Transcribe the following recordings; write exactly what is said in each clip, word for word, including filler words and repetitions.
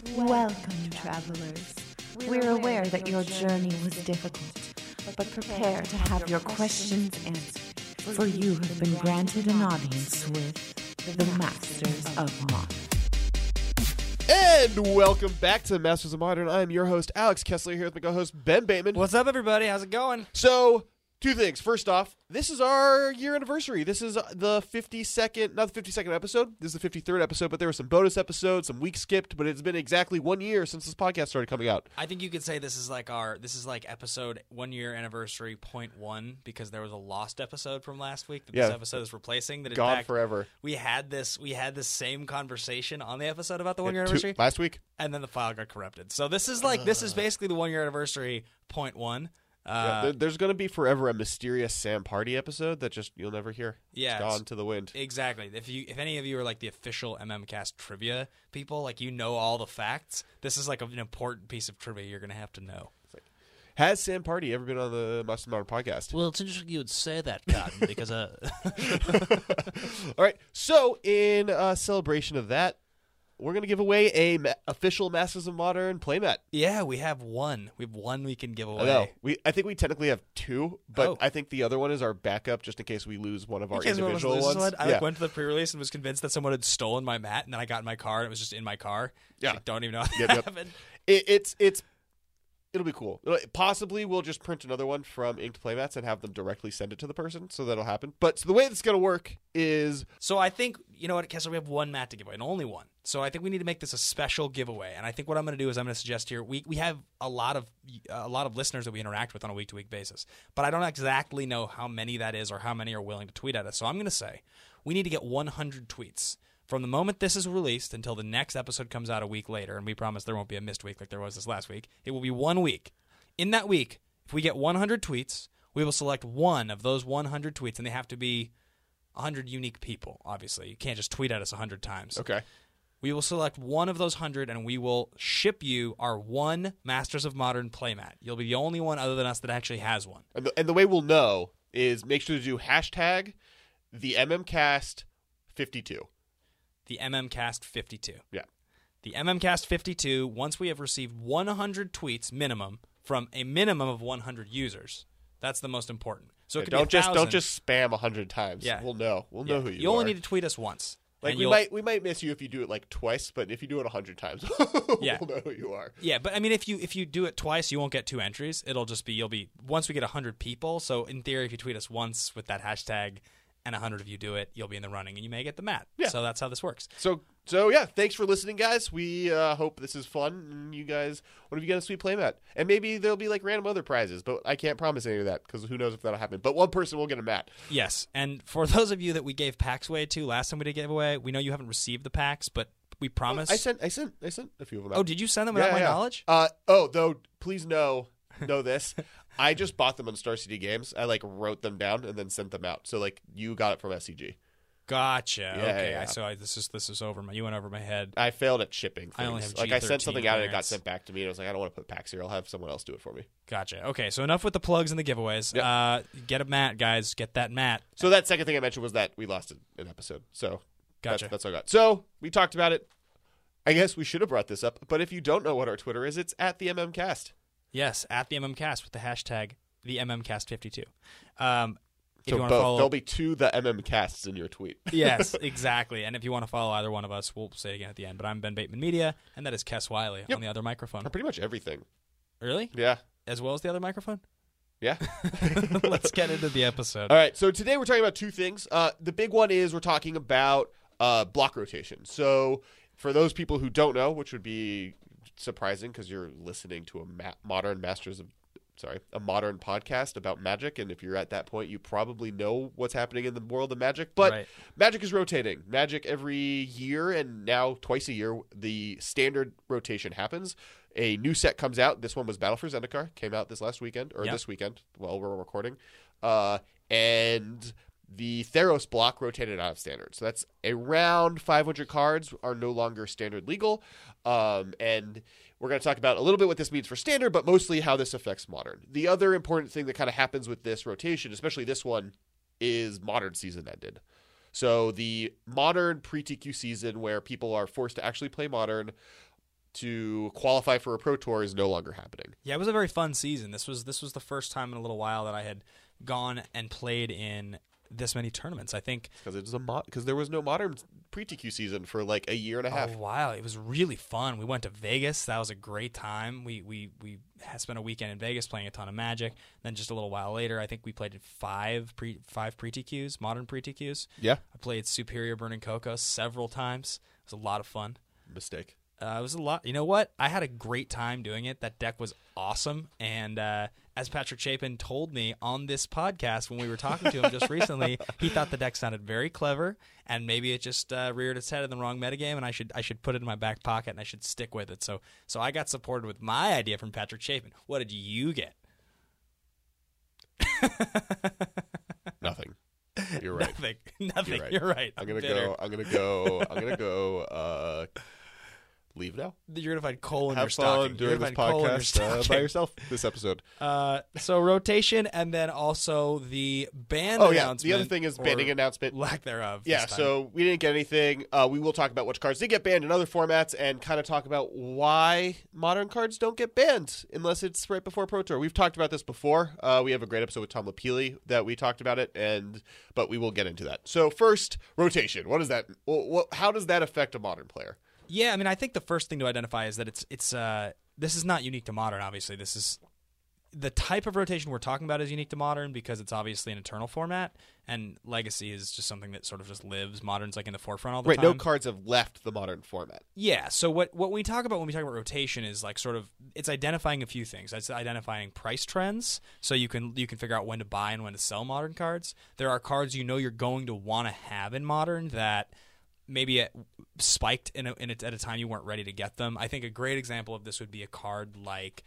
Welcome, travelers. We're aware that your journey was difficult, but prepare to have your questions answered, for you have been granted an audience with the Masters of Modern. And welcome back to the Masters of Modern. I'm your host, Alex Kessler, here with my co-host, Ben Bateman. What's up, everybody? How's it going? So, two things. First off, this is our year anniversary. This is the fifty-second, not the fifty-second episode. This is the fifty-third episode, but there were some bonus episodes, some weeks skipped, but it's been exactly one year since this podcast started coming out. I think you could say this is like our, this is like episode one year anniversary point one, because there was a lost episode from last week that Yeah. this episode is replacing. That in Gone fact, forever. We had this, we had this same conversation on the episode about the one year Yeah, two- anniversary, last week? and then the file got corrupted. So this is like, this is basically the one year anniversary point one. Yeah, Uh, there- there's going to be forever a mysterious Sam Party episode that just you'll never hear. Yeah, It's it's- gone to the wind. Exactly. If you, if any of you are like the official MMCast trivia people, like you know all the facts, this is like an important piece of trivia you're going to have to know. Has Sam Party ever been on the Masters of Modern podcast? Well, it's interesting you would say that, Cotton, because uh, All right. So, in uh, celebration of that, we're going to give away a ma- official Masters of Modern playmat. Yeah, we have one. We have one we can give away. I know. We, I think we technically have two, but Oh. I think the other one is our backup just in case we lose one of our In case one of us individual loses ones. one, I yeah. like, went to the pre-release and was convinced that someone had stolen my mat, and then I got in my car and it was just in my car. Yeah. I don't even know how Yep, that yep. happened. It, it's it's it'll be cool. Possibly we'll just print another one from inked playmats and have them directly send it to the person, so that'll happen. But so the way it's going to work is So I think, you know what, Kessler, we have one mat to give away, and only one. So I think we need to make this a special giveaway. And I think what I'm going to do is I'm going to suggest here, we we have a lot of a lot of listeners that we interact with on a week-to-week basis, but I don't exactly know how many that is or how many are willing to tweet at us. So I'm going to say we need to get one hundred tweets. From the moment this is released until the next episode comes out a week later, and we promise there won't be a missed week like there was this last week, it will be one week. In that week, if we get one hundred tweets, we will select one of those one hundred tweets, and they have to be one hundred unique people, obviously. You can't just tweet at us one hundred times. okay. We will select one of those one hundred, and we will ship you our one Masters of Modern playmat. You'll be the only one other than us that actually has one. And the, and the way we'll know is make sure to do hashtag the MMCast fifty-two. The MMCast fifty-two. Yeah. The MMCast fifty-two, once we have received one hundred tweets minimum from a minimum of one hundred users. That's the most important. So it Yeah, could don't be a just thousand. don't just spam a hundred times. Yeah. We'll know. We'll Yeah. know who you, You only are. need to tweet us once. Like and we you'll- might we might miss you if you do it like twice, but if you do it a hundred times, Yeah. we'll know who you are. Yeah, but I mean, if you if you do it twice, you won't get two entries. It'll just be you'll be once we get a hundred people. So in theory, if you tweet us once with that hashtag and a hundred of you do it, you'll be in the running and you may get the mat. Yeah. So that's how this works. So so yeah, thanks for listening, guys. We uh, hope this is fun, and you guys, what if you get a sweet playmat? And maybe there'll be like random other prizes, but I can't promise any of that because who knows if that'll happen. But one person will get a mat. Yes, and for those of you that we gave packs away to last time we did give away, we know you haven't received the packs, but we promise. I sent I sent I sent a few of them out. Oh, did you send them without Yeah, my yeah. knowledge? Uh oh, though please know know this. I just bought them on Star City Games. I like wrote them down and then sent them out. So like you got it from S C G. Gotcha. Yeah, okay, yeah. I so I, this is this is over my. You went over my head. I failed at shipping. I only things. have like I sent G something thirteen out and it got clearance. sent back to me. And I was like, I don't want to put packs here. I'll have someone else do it for me. Gotcha. Okay, so enough with the plugs and the giveaways. Yeah. Uh, get a mat, guys. Get that mat. So that second thing I mentioned was that we lost an episode. So Gotcha. that's, that's all I got. So we talked about it. I guess we should have brought this up. But if you don't know what our Twitter is, it's at the MMCast. Yes, at the MMCast with the hashtag the MMCast fifty-two. Um, if So you want both. to follow, There'll be two the MMCasts in your tweet. yes, exactly. And if you want to follow either one of us, we'll say it again at the end. But I'm Ben Bateman Media, and that is Kess Wiley Yep. on the other microphone. Pretty much everything. Really? Yeah. As well as the other microphone? Yeah. Let's get into the episode. All right, so today we're talking about two things. Uh, the big one is we're talking about uh, block rotation. So for those people who don't know, which would be surprising because you're listening to a ma- modern Masters of, sorry, a modern podcast about Magic, and if you're at that point, you probably know what's happening in the world of Magic. But Right. Magic is rotating. Magic every year, and now twice a year, the standard rotation happens. A new set comes out. This one was Battle for Zendikar. Came out this last weekend, or Yep. this weekend while we're recording. Uh, and the Theros block rotated out of standard. So that's around five hundred cards are no longer standard legal. Um, and we're going to talk about a little bit what this means for standard, but mostly how this affects modern. The other important thing that kind of happens with this rotation, especially this one, is modern season ended. So the modern pre-T Q season where people are forced to actually play modern to qualify for a Pro Tour is no longer happening. Yeah, it was a very fun season. This was this was the first time in a little while that I had gone and played in this many tournaments. I think Because it's a mo- because there was no modern pre-T Q season for like a year and a half. Oh wow, it was really fun. We went to Vegas. That was a great time. We we we had spent a weekend in Vegas playing a ton of Magic. Then just a little while later, I think we played five pre five pre-T Qs, modern pre-T Qs. Yeah. I played Superior Burning Cocoa several times. It was a lot of fun. Mistake. Uh, it was a lot. You know what? I had a great time doing it. That deck was awesome. And uh, as Patrick Chapin told me on this podcast when we were talking to him just recently, he thought the deck sounded very clever, and maybe it just uh, reared its head in the wrong metagame, and I should I should put it in my back pocket and I should stick with it. So so I got supported with my idea from Patrick Chapin. What did you get? Nothing. You're right. Nothing. Nothing. You're right. You're right. I'm gonna bitter. go. I'm gonna go. I'm gonna go. Uh, leave now. You're gonna find coal in your Have stocking. fun doing You're this gonna find coal in your podcast uh, by stocking. yourself. This episode. Uh, so rotation, and then also the band Oh yeah. announcement. The other thing is or banning announcement. lack thereof. Yeah, this time. so we didn't get anything. Uh, we will talk about which cards did get banned in other formats and kind of talk about why modern cards don't get banned unless it's right before Pro Tour. We've talked about this before. Uh, we have a great episode with Tom Lapili that we talked about it, and but we will get into that. So first, rotation. What is that? Well, what, how does that affect a modern player? Yeah, I mean, I think the first thing to identify is that it's it's uh this is not unique to modern. Obviously, this is the type of rotation we're talking about is unique to modern because it's obviously an eternal format, and legacy is just something that sort of just lives. Modern's like in the forefront all the Right, time. no cards have left the modern format. Yeah, so what what we talk about when we talk about rotation is like sort of it's identifying a few things. It's identifying price trends, so you can you can figure out when to buy and when to sell modern cards. There are cards you know you're going to want to have in modern that maybe it spiked in, a, in a, at a time you weren't ready to get them. I think a great example of this would be a card like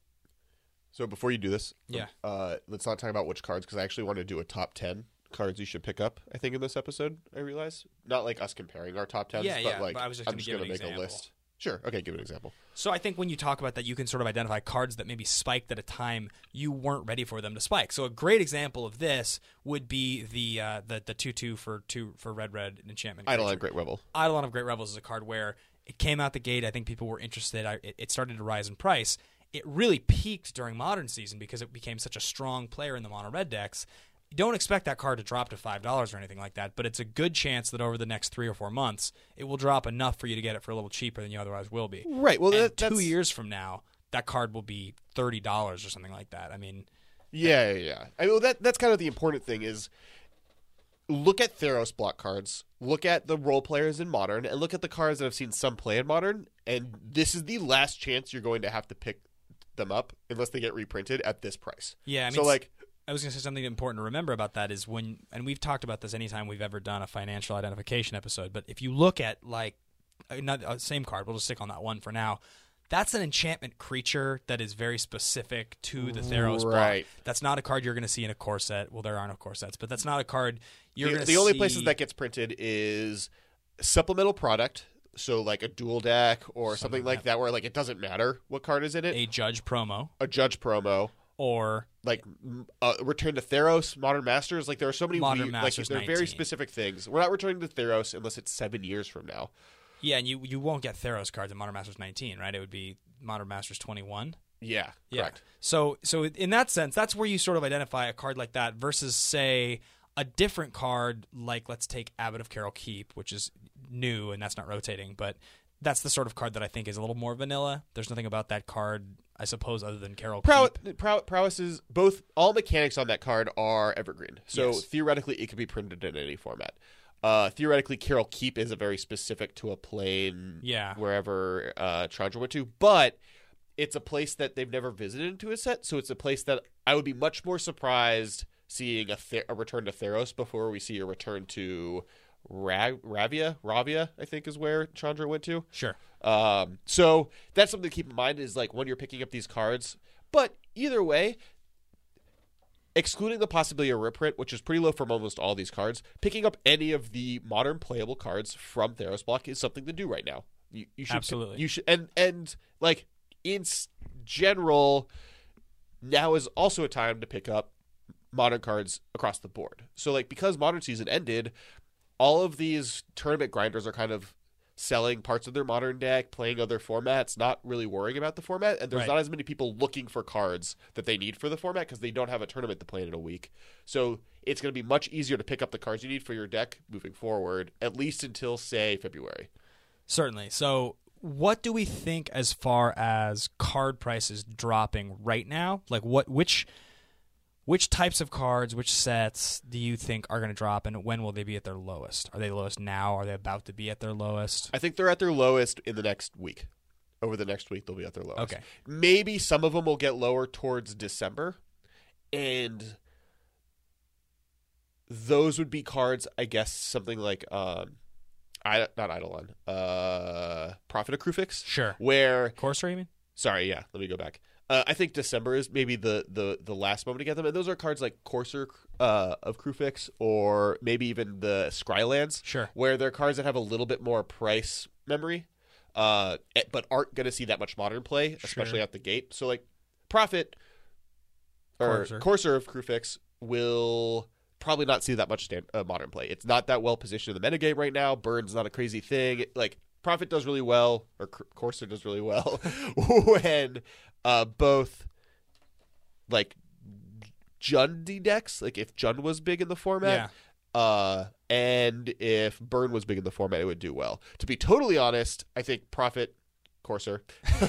So before you do this, Yeah. uh, let's not talk about which cards because I actually want to do a top ten cards you should pick up. I think in this episode, I realize not like us comparing our top tens, Yeah, but yeah, like but I was just I'm gonna just give going to an make example. a list. Sure. Okay, give an example. So I think when you talk about that, you can sort of identify cards that maybe spiked at a time you weren't ready for them to spike. So a great example of this would be the uh, the the two two for two for red red enchantment. Eidolon creature. Great Revel. Eidolon of Great Revels is a card where it came out the gate. I think people were interested. I, it, it started to rise in price. It really peaked during Modern season because it became such a strong player in the mono red decks. You don't expect that card to drop to five dollars or anything like that, but it's a good chance that over the next three or four months, it will drop enough for you to get it for a little cheaper than you otherwise will be. Right. Well, And that, two that's years from now, that card will be thirty dollars or something like that. I mean, Yeah, yeah, yeah. I mean, that that's kind of the important thing is look at Theros block cards, look at the role players in Modern, and look at the cards that have seen some play in Modern, and this is the last chance you're going to have to pick them up unless they get reprinted at this price. yeah, I mean, so, like, I was going to say something important to remember about that is when, and we've talked about this anytime we've ever done a financial identification episode, but if you look at like, not uh, same card, we'll just stick on that one for now. That's an enchantment creature that is very specific to the Theros block. Right. That's not a card you're going to see in a core set. Well, there are no core sets, but that's not a card you're the, going to the see. only places that gets printed is supplemental product, so like a dual deck or something, Something like like that, where like it doesn't matter what card is in it. a judge promo A judge promo. or Like uh, Return to Theros, Modern Masters, like there are so many Modern weird, Masters like they're very nineteen. specific things. We're not returning to Theros unless it's seven years from now. yeah, and you you won't get Theros cards in Modern Masters nineteen, right? It would be Modern Masters twenty-one. Yeah, Yeah. correct. So so in that sense, that's where you sort of identify a card like that versus say a different card like let's take Abbot of Carol Keep, which is new and that's not rotating, but that's the sort of card that I think is a little more vanilla. There's nothing about that card, I suppose, other than Carol Prow- Keep. prow- prowess is both. All mechanics on that card are evergreen, so Yes. theoretically it could be printed in any format. Uh, theoretically, Carol Keep is a very specific to a plane, Yeah. wherever uh, Chandra went to, but it's a place that they've never visited into a set, so it's a place that I would be much more surprised seeing a, Th- a return to Theros before we see a return to Ra- Ravia. Ravia, I think, is where Chandra went to. Sure. Um, so that's something to keep in mind is like when you're picking up these cards. But either way, excluding the possibility of reprint, which is pretty low from almost all these cards, picking up any of the modern playable cards from Theros block is something to do right now. You, you should Absolutely. you should and and like in s- general, now is also a time to pick up modern cards across the board. So like because modern season ended, all of these tournament grinders are kind of selling parts of their Modern deck, playing other formats, not really worrying about the format, and there's Right. not as many people looking for cards that they need for the format because they don't have a tournament to play in a week. So it's going to be much easier to pick up the cards you need for your deck moving forward, at least until, say, February. Certainly. So what do we think as far as card prices dropping right now? Like what which which types of cards, which sets do you think are going to drop, and when will they be at their lowest? Are they lowest now? Are they about to be at their lowest? I think they're at their lowest in the next week. Over the next week, they'll be at their lowest. Okay. Maybe some of them will get lower towards December, and those would be cards, I guess, something like um, I not Eidolon, uh, Prophet of Kruphix. Sure. Where Corsair, you mean? Sorry, yeah. Let me go back. Uh, I think December is maybe the, the, the last moment to get them, and those are cards like Corsair uh, of Kruphix, or maybe even the Skrylands. Sure. Where they're cards that have a little bit more price memory, uh, eh, but aren't going to see that much modern play, especially Sure. out the gate. So like Prophet or Corsair. Corsair of Kruphix will probably not see that much stand, uh, modern play. It's not that well positioned in the metagame right now. Burn's not a crazy thing. Like Prophet does really well, or Corsair does really well when uh, both like Jundi decks, like if Jund was big in the format, Yeah. uh, and if Burn was big in the format, it would do well. To be totally honest, I think Prophet Corsair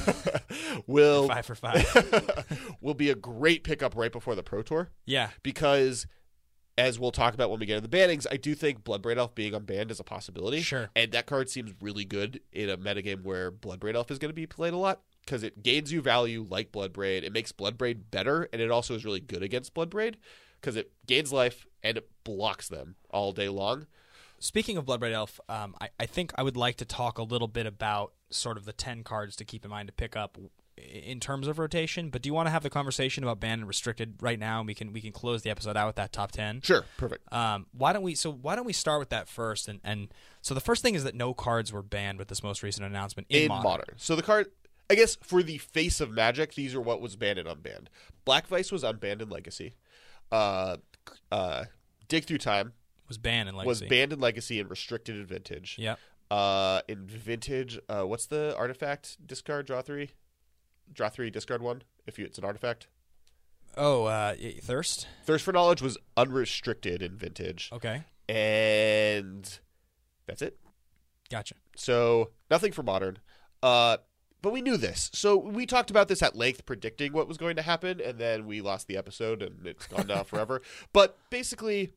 will Five for five. will be a great pickup right before the Pro Tour, Yeah. because as we'll talk about when we get into the bannings, I do think Bloodbraid Elf being unbanned is a possibility. Sure. And that card seems really good in a metagame where Bloodbraid Elf is going to be played a lot, because it gains you value like Bloodbraid. It makes Bloodbraid better, and it also is really good against Bloodbraid because it gains life and it blocks them all day long. Speaking of Bloodbraid Elf, um, I, I think I would like to talk a little bit about sort of the ten cards to keep in mind to pick up in terms of rotation. But do you want to have the conversation about banned and restricted right now? And we can we can close the episode out with that top ten. Sure, perfect. Um, why don't we? So why don't we start with that first? And and so the first thing is that no cards were banned with this most recent announcement in, In modern. modern. So the card, I guess, for the face of Magic, these are what was banned and unbanned. Black Vice was unbanned in Legacy. Uh, uh, Dig Through Time Was banned in Legacy. was banned in Legacy and restricted in Vintage. Yep. Uh, in Vintage, uh, what's the artifact? Discard, draw three? Draw three, discard one, if you, it's an artifact. Oh, uh, Thirst. Thirst for Knowledge was unrestricted in Vintage. Okay. And that's it. Gotcha. So nothing for Modern. Uh, but we knew this. So we talked about this at length, predicting what was going to happen, and then we lost the episode, and it's gone now forever. But basically,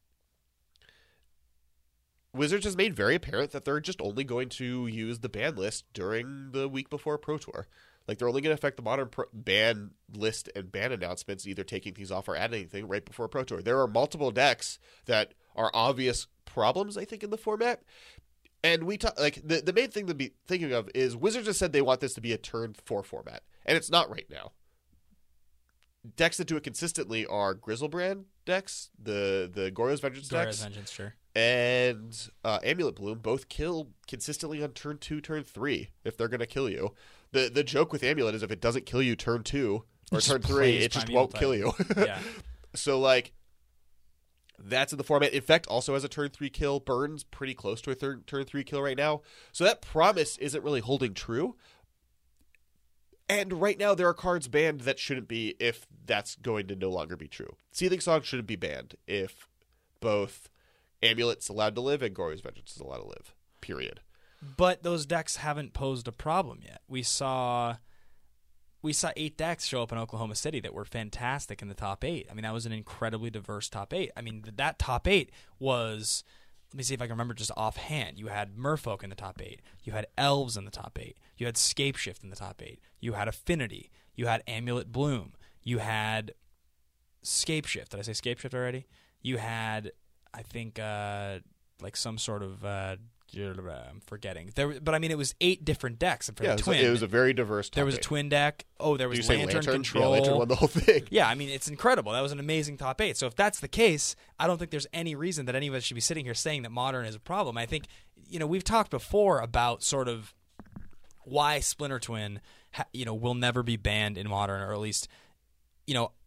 Wizards has made very apparent that they're just only going to use the ban list during the week before Pro Tour. Like, they're only going to affect the Modern pro- ban list and ban announcements, either taking things off or adding anything right before Pro Tour. There are multiple decks that are obvious problems, I think, in the format. And we talk, like the, the main thing to be thinking of is Wizards has said they want this to be a turn four format, and it's not right now. Decks that do it consistently are Grizzlebrand decks, the the Goryo's Vengeance Gloria's decks, Vengeance, sure. and uh, Amulet Bloom both kill consistently on turn two, turn three if they're going to kill you. The the joke with Amulet is if it doesn't kill you turn two or Just turn three, plays it just Primeval won't kill you. Yeah. So like. That's in the format. Infect also has a turn three kill. Burns pretty close to a third, turn three kill right now. So that promise isn't really holding true. And right now there are cards banned that shouldn't be if that's going to no longer be true. Seething Song shouldn't be banned if both Amulet's allowed to live and Goryo's Vengeance is allowed to live. Period. But those decks haven't posed a problem yet. We saw we saw eight decks show up in Oklahoma City that were fantastic in the top eight. I mean, that was an incredibly diverse top eight. I mean, that top eight was, let me see if I can remember just offhand. You had Merfolk in the top eight. You had Elves in the top eight. You had Scapeshift in the top eight. You had Affinity. You had Amulet Bloom. You had Scapeshift. Did I say Scapeshift already? You had, I think, uh, like some sort of... Uh, I'm forgetting. There, but I mean, it was eight different decks. And for Yeah, the it was, twin, it was a very diverse top there was a eight. twin deck. Oh, there Did you was say Lantern, Lantern? Control. Yeah, Lantern won the whole thing. Yeah, I mean, it's incredible. That was an amazing top eight. So if that's the case, I don't think there's any reason that any of us should be sitting here saying that Modern is a problem. I think, you know, we've talked before about sort of why Splinter Twin, ha- you know, will never be banned in Modern, or at least, you know,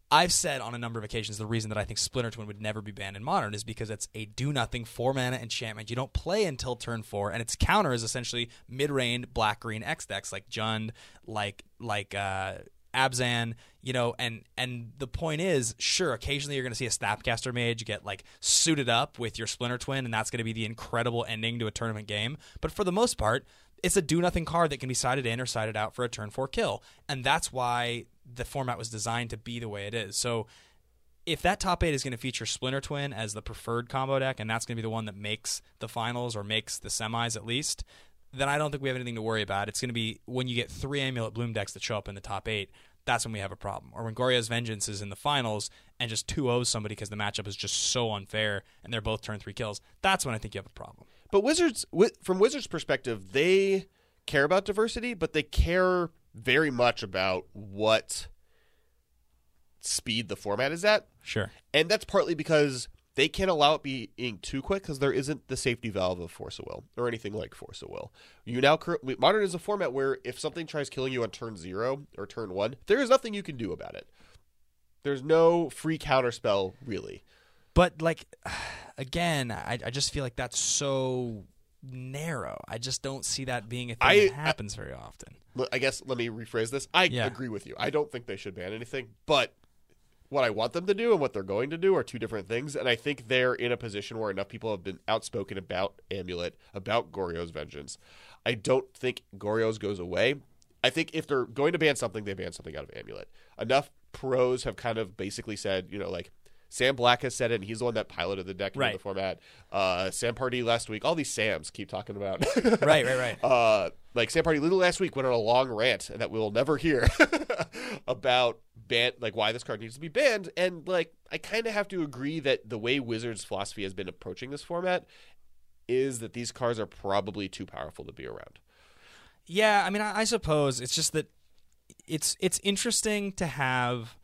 I've said on a number of occasions the reason that I think Splinter Twin would never be banned in Modern is because it's a do-nothing four-mana enchantment. You don't play until turn four, and its counter is essentially mid-range black-green X decks like Jund, like like uh, Abzan, you know, and and the point is, sure, occasionally you're going to see a Snapcaster Mage get like suited up with your Splinter Twin, and that's going to be the incredible ending to a tournament game. But for the most part, it's a do-nothing card that can be sided in or sided out for a turn four kill, and that's why the format was designed to be the way it is. So if that top eight is going to feature Splinter Twin as the preferred combo deck, and that's going to be the one that makes the finals or makes the semis at least, then I don't think we have anything to worry about. It's going to be when you get three Amulet Bloom decks that show up in the top eight, that's when we have a problem. Or when Goryo's Vengeance is in the finals and just two ohs somebody because the matchup is just so unfair and they're both turn three kills, that's when I think you have a problem. But Wizards, from Wizards' perspective, they care about diversity, but they care very much about what speed the format is at. Sure. And that's partly because they can't allow it being too quick because there isn't the safety valve of Force of Will or anything like Force of Will. You now Modern is a format where if something tries killing you on turn zero or turn one, there is nothing you can do about it. There's no free counterspell, really. But, like, again, I, I just feel like that's so narrow. I just don't see that being a thing I, that happens very often. I guess let me rephrase this. I Yeah. agree with you. I don't think they should ban anything, but what I want them to do and what they're going to do are two different things, and I think they're in a position where enough people have been outspoken about Amulet, about Goryo's Vengeance. I don't think Goryo's goes away. I think if they're going to ban something, they ban something out of Amulet. Enough pros have kind of basically said, you know, like, Sam Black has said it, and he's the one that piloted the deck Right. in the format. Uh, Sam Party last week. All these Sams keep talking about. Right, right, right. Uh, like Sam Party little last week went on a long rant that we'll never hear about ban like why this card needs to be banned. And like I kind of have to agree that the way Wizards' philosophy has been approaching this format is that these cards are probably too powerful to be around. Yeah, I mean, I, I suppose it's just that it's it's interesting to have.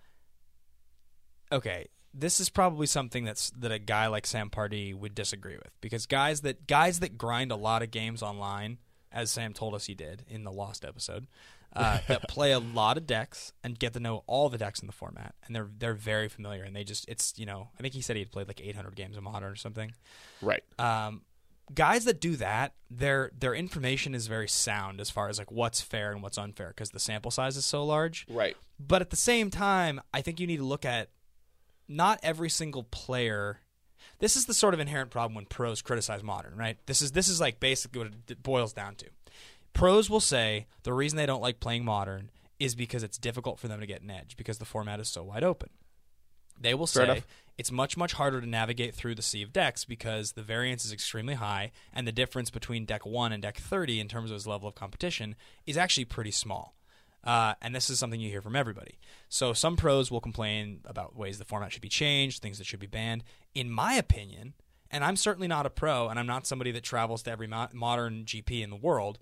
Okay, this is probably something that's that a guy like Sam Pardee would disagree with, because guys that guys that grind a lot of games online, as Sam told us he did in the Lost episode, uh, that play a lot of decks and get to know all the decks in the format, and they're they're very familiar, and they just it's you know I think he said he had played like eight hundred games of Modern or something. Right. Um, guys that do that, their their information is very sound as far as like what's fair and what's unfair because the sample size is so large. Right. But at the same time, I think you need to look at not every single player. This is the sort of inherent problem when pros criticize Modern, right? This is this is like basically what it boils down to. Pros will say the reason they don't like playing Modern is because it's difficult for them to get an edge because the format is so wide open. They will Fair say enough. it's much, much harder to navigate through the sea of decks because the variance is extremely high and the difference between deck one and deck thirty in terms of its level of competition is actually pretty small. Uh, and this is something you hear from everybody. So some pros will complain about ways the format should be changed, things that should be banned. In my opinion, and I'm certainly not a pro, and I'm not somebody that travels to every mo- modern G P in the world,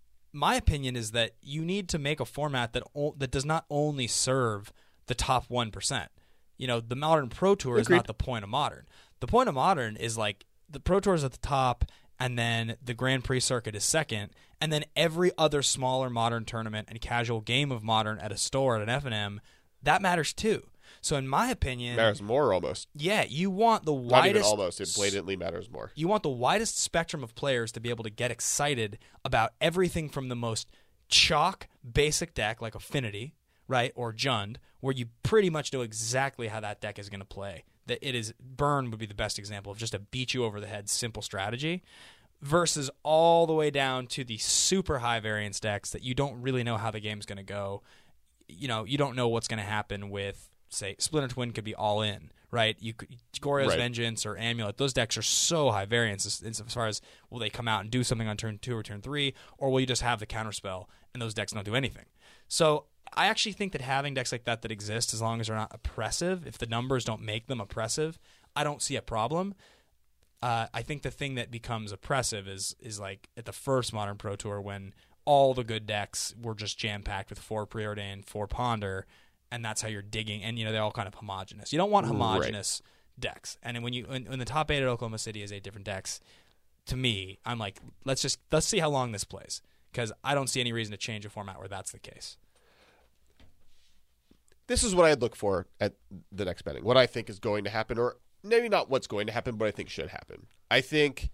my opinion is that you need to make a format that o- that does not only serve the top one percent. You know, the Modern Pro Tour is Agreed. not the point of Modern. The point of Modern is like the Pro Tour is at the top, and then the Grand Prix circuit is second, and then every other smaller Modern tournament and casual game of Modern at a store at an F and M, that matters too. So in my opinion, Matters more almost. yeah, you want the Not even widest almost. It blatantly matters more. you want the widest spectrum of players to be able to get excited about everything from the most chalk basic deck like Affinity, right, or Jund, where you pretty much know exactly how that deck is going to play. That it is Burn would be the best example of just a beat you over the head simple strategy, versus all the way down to the super high variance decks that you don't really know how the game's going to go. You know, you don't know what's going to happen with, say, Splinter Twin could be all in, right? You could, Goryo's Right. Vengeance or Amulet, those decks are so high variance as, as far as will they come out and do something on turn two or turn three, or will you just have the counterspell and those decks don't do anything? So I actually think that having decks like that that exist, as long as they're not oppressive, if the numbers don't make them oppressive, I don't see a problem. Uh, I think the thing that becomes oppressive is is like at the first Modern Pro Tour when all the good decks were just jam-packed with four Preordain, four Ponder, and that's how you're digging. And, you know, they're all kind of homogenous. You don't want homogenous decks. And when you when, when the top eight at Oklahoma City is eight different decks, to me, I'm like, let's just let's see how long this plays, because I don't see any reason to change a format where that's the case. this is what I'd look for at the next betting. What I think is going to happen, or maybe not what's going to happen, but I think should happen. I think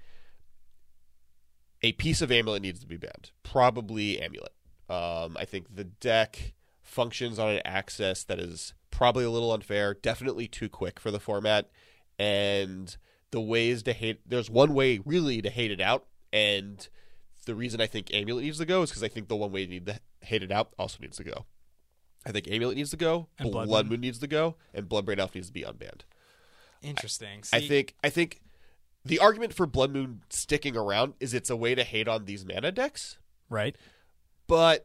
a piece of Amulet needs to be banned. Probably Amulet. Um, I think the deck functions on an axis that is probably a little unfair, definitely too quick for the format, and the ways to hate, there's one way really to hate it out, and the reason I think Amulet needs to go is because I think the one way to need to hate it out also needs to go. I think Amulet needs to go, And Blood, Blood Moon. Moon. needs to go, and Bloodbraid Elf needs to be unbanned. Interesting. I See- think I think the argument for Blood Moon sticking around is it's a way to hate on these mana decks, right. but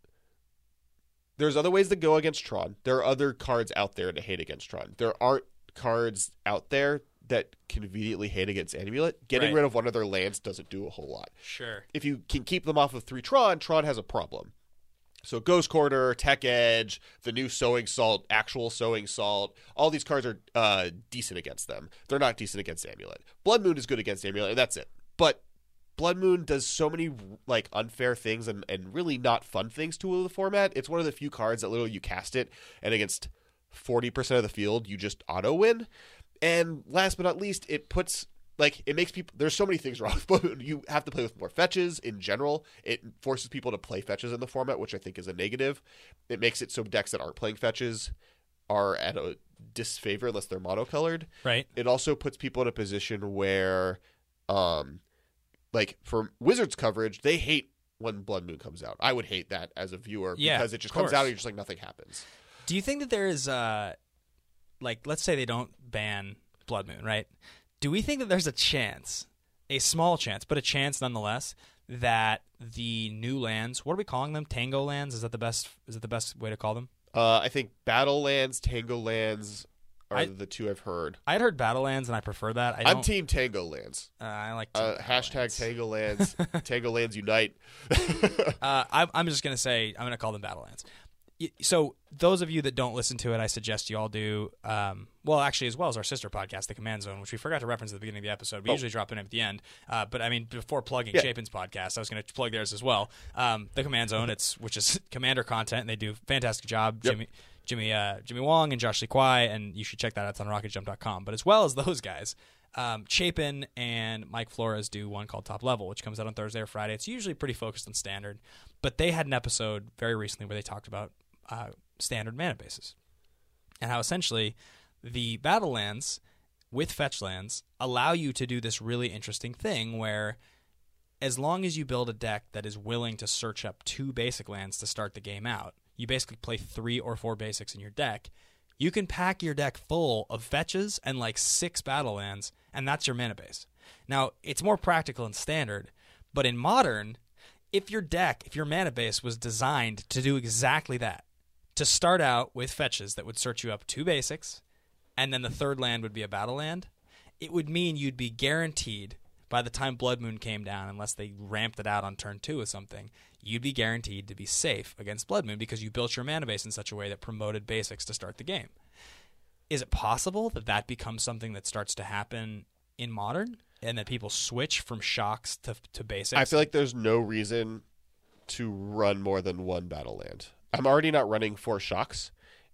there's other ways to go against Tron. There are other cards out there to hate against Tron. There aren't cards out there that conveniently hate against Amulet. Getting Right. rid of one of their lands doesn't do a whole lot. Sure. If you can keep them off of three Tron, Tron has a problem. So Ghost Quarter, Tech Edge, the new Sowing Salt, actual Sowing Salt, all these cards are uh, decent against them. They're not decent against Amulet. Blood Moon is good against Amulet, and that's it. But Blood Moon does so many like unfair things and, and really not fun things to the format. It's one of the few cards that literally you cast it, and against forty percent of the field, you just auto win. And last but not least, it puts like it makes people. There's so many things wrong with Blood Moon. You have to play with more fetches in general. It forces people to play fetches in the format, which I think is a negative. It makes it so decks that aren't playing fetches are at a disfavor unless they're monocolored. Right. It also puts people in a position where, um, like for Wizards coverage, they hate when Blood Moon comes out. I would hate that as a viewer Yeah, because it just of comes course. out and you're just like nothing happens. Do you think that there is, uh, like, let's say they don't ban Blood Moon, right? Do we think that there's a chance, a small chance, but a chance nonetheless, that the new lands, what are we calling them? Tango lands? Is that the best? Is that the best way to call them? Uh, I think Battle Lands, Tango Lands are I- the two I've heard. I had heard Battle Lands, and I prefer that. I I'm don't, Team Tango Lands. uh, I like Uh, Tango hashtag Lands. Tango Lands. Tango Lands unite. Uh, I'm, I'm just gonna say I'm gonna call them Battle Lands. Y- So those of you that don't listen to it, I suggest you all do. Um, well, actually, as well as our sister podcast, The Command Zone, which we forgot to reference at the beginning of the episode. We Oh. usually drop it in at the end. Uh, but I mean, before plugging Yeah. Chapin's podcast, I was going to plug theirs as well. Um, the Command Zone, it's which is Commander content, and they do a fantastic job. Yep. Jimmy, Jimmy, uh, Jimmy Wong and Josh Lee Kwai, and you should check that out. It's on rocket jump dot com. But as well as those guys, um, Chapin and Mike Flores do one called Top Level, which comes out on Thursday or Friday. It's usually pretty focused on standard, but they had an episode very recently where they talked about uh, standard mana bases and how essentially the battle lands with fetch lands allow you to do this really interesting thing where as long as you build a deck that is willing to search up two basic lands to start the game out, you basically play three or four basics in your deck, you can pack your deck full of fetches and like six battle lands, and that's your mana base. Now, it's more practical in standard, but in modern, if your deck, if your mana base was designed to do exactly that, to start out with fetches that would search you up two basics, and then the third land would be a battle land, it would mean you'd be guaranteed by the time Blood Moon came down, unless they ramped it out on turn two or something, you'd be guaranteed to be safe against Blood Moon because you built your mana base in such a way that promoted basics to start the game. Is it possible that that becomes something that starts to happen in Modern, and that people switch from shocks to, to basics? I feel like there's no reason to run more than one battle land. I'm already not running four shocks,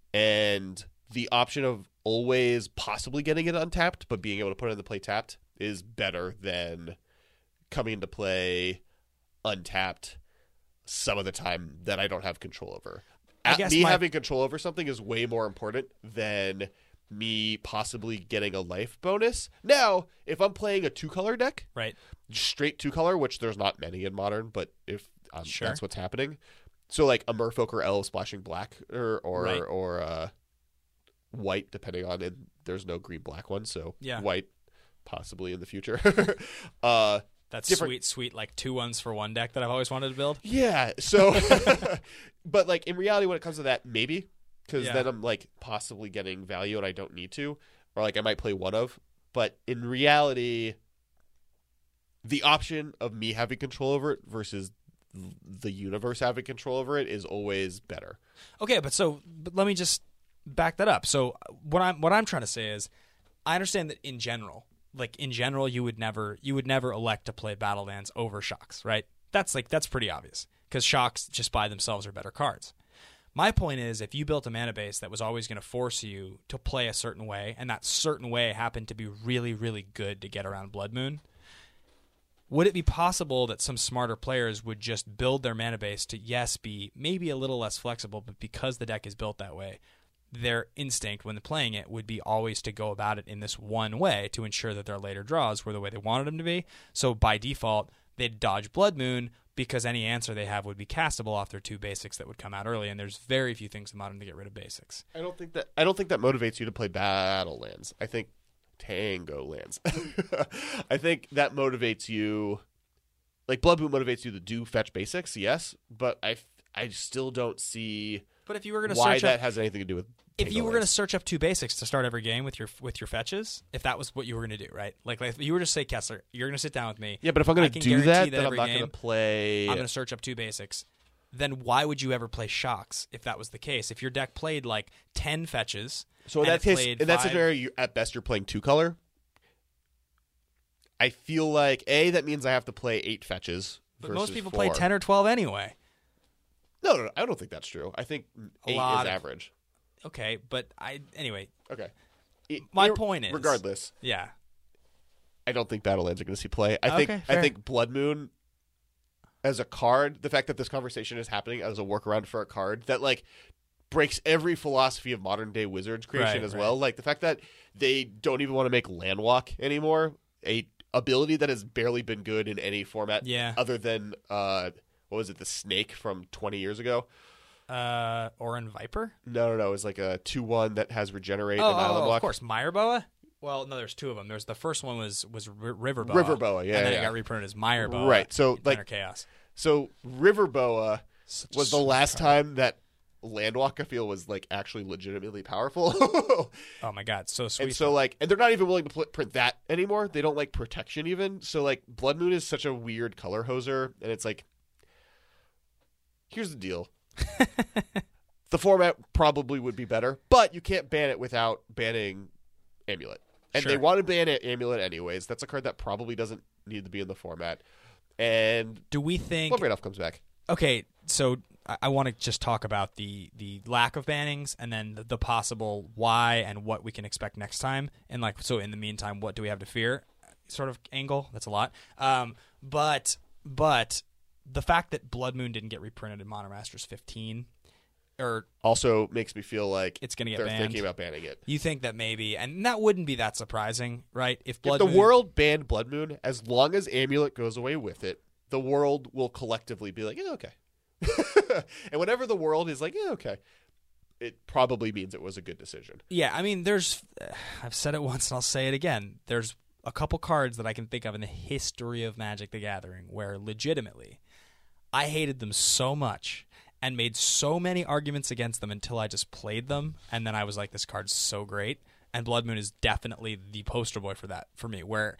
and the option of always possibly getting it untapped, but being able to put it in the play tapped is better than coming into play untapped some of the time that I don't have control over. I At- guess me my- having control over something is way more important than me possibly getting a life bonus. Now, if I'm playing a two-color deck, right. straight two-color, which there's not many in Modern, but if um, Sure. that's what's happening. So like a Merfolk or Elves splashing black or or Right. or uh, white, depending on it. There's no green-black one, so Yeah. white possibly in the future. uh, That's different- sweet, sweet, like two ones for one deck that I've always wanted to build. yeah, so but like in reality when it comes to that, maybe because Yeah. then I'm like possibly getting value and I don't need to, or like I might play one of, but in reality the option of me having control over it versus the universe having control over it is always better. Okay, but so but let me just back that up. So what I'm what I'm trying to say is, I understand that in general, like in general, you would never you would never elect to play battle lands over shocks, right? That's like that's pretty obvious because shocks just by themselves are better cards. My point is, if you built a mana base that was always going to force you to play a certain way, and that certain way happened to be really, really good to get around Blood Moon, would it be possible that some smarter players would just build their mana base to, yes, be maybe a little less flexible, but because the deck is built that way, their instinct when playing it would be always to go about it in this one way to ensure that their later draws were the way they wanted them to be. So by default, they'd dodge Blood Moon because any answer they have would be castable off their two basics that would come out early, and there's very few things in Modern to get rid of basics. I don't think that I don't think that motivates you to play battle lands. I think Tango lands. I think that motivates you. Like Blood Moon motivates you to do fetch basics, yes, but I I still don't see. But if you were going to why search that up, has anything to do with if you were going to lands. search up two basics to start every game with your with your fetches, if that was what you were going to do, right? Like, like if you were to say, Kessler, you're going to sit down with me. Yeah, but if I'm I going to can do guarantee that, that then I'm every not game, going to play. I'm going to search up two basics. Then why would you ever play Shocks if that was the case? If your deck played like ten fetches, So in and that it case, played in that five- scenario, you, at best you're playing two color. I feel like a that means I have to play eight fetches. but most versus people four. play ten or twelve anyway. No, no, no, I don't think that's true. I think A eight lot is of- average. Okay, but I anyway. Okay. It- My ir- point is- regardless, Yeah, I don't think Battlelands are going to see play. I Okay, think fair. I think Blood Moon as a card, the fact that this conversation is happening as a workaround for a card that like breaks every philosophy of modern day Wizards creation Right, as right. well. Like the fact that they don't even want to make Landwalk anymore, a ability that has barely been good in any format Yeah. other than uh what was it, the Snake from twenty years ago? uh, Orin Viper. No, no, no. It was like a two one that has Regenerate Oh, and Island oh, Walk. of course, Meyerboa. Well, no, there's two of them. There's the first one was was R- Riverboa. Riverboa, yeah, and then yeah. it got reprinted as Meyerboa. Right, so, in like- Planar Chaos So Riverboa Such a was the sweet last card. time that Landwalk, I feel, was like actually legitimately powerful. Oh my god, so sweet. And so like, and they're not even willing to pl- print that anymore. They don't like protection even. So like, Blood Moon is such a weird color hoser, and it's like, here's the deal: the format probably would be better, but you can't ban it without banning Amulet. And Sure. they want to ban it, Amulet anyways. That's a card that probably doesn't need to be in the format. And do we think? Blood Raid comes back. Okay, so I, I want to just talk about the the lack of bannings and then the, the possible why and what we can expect next time. And like, so in the meantime, what do we have to fear? Sort of angle. That's a lot. Um, but but the fact that Blood Moon didn't get reprinted in Modern Masters fifteen, or Also makes me feel like it's going to get they're banned. thinking about banning it. You think that maybe, and that wouldn't be that surprising, right? If Blood if the Moon, world banned Blood Moon, as long as Amulet goes away with it, the world will collectively be like, yeah, okay. And whenever the world is like, yeah, okay, it probably means it was a good decision. yeah, I mean, there's, I've said it once and I'll say it again. There's a couple cards that I can think of in the history of Magic the Gathering where legitimately I hated them so much and made so many arguments against them until I just played them, and then I was like, this card's so great. And Blood Moon is definitely the poster boy for that for me, where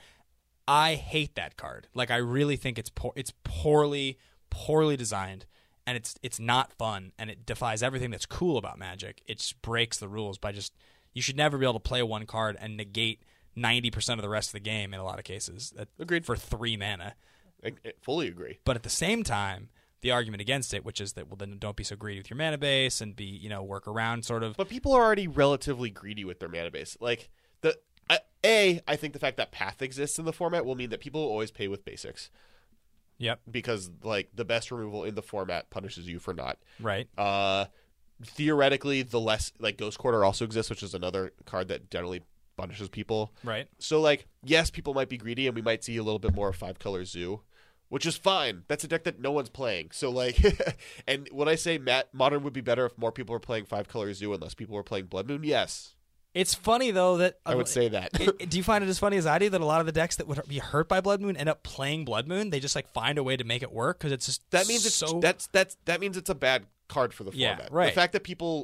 I hate that card. Like, I really think it's poor, it's poorly, poorly designed, and it's it's not fun, and it defies everything that's cool about Magic. It just breaks the rules by just, you should never be able to play one card and negate ninety percent of the rest of the game in a lot of cases. That, Agreed. For three mana. I, I fully agree. But at the same time, the argument against it, which is that, well, then don't be so greedy with your mana base and be, you know, work around sort of. But people are already relatively greedy with their mana base. Like, the uh, A, I think the fact that Path exists in the format will mean that people will always pay with basics. Yep. Because, like, the best removal in the format punishes you for not. Right. Uh, theoretically, the less, like, Ghost Quarter also exists, which is another card that generally punishes people. Right. So, like, yes, people might be greedy, and we might see a little bit more five-color Zoo, which is fine. That's a deck that no one's playing. So, like, and when I say Matt, Modern would be better if more people were playing five-color Zoo and less people were playing Blood Moon, yes, It's funny, though, that. I would say that. it, do you find it as funny as I do that a lot of the decks that would be hurt by Blood Moon end up playing Blood Moon? They just, like, find a way to make it work because it's just That means it's so. that's that's that means it's a bad card for the Yeah, format. right. The fact that people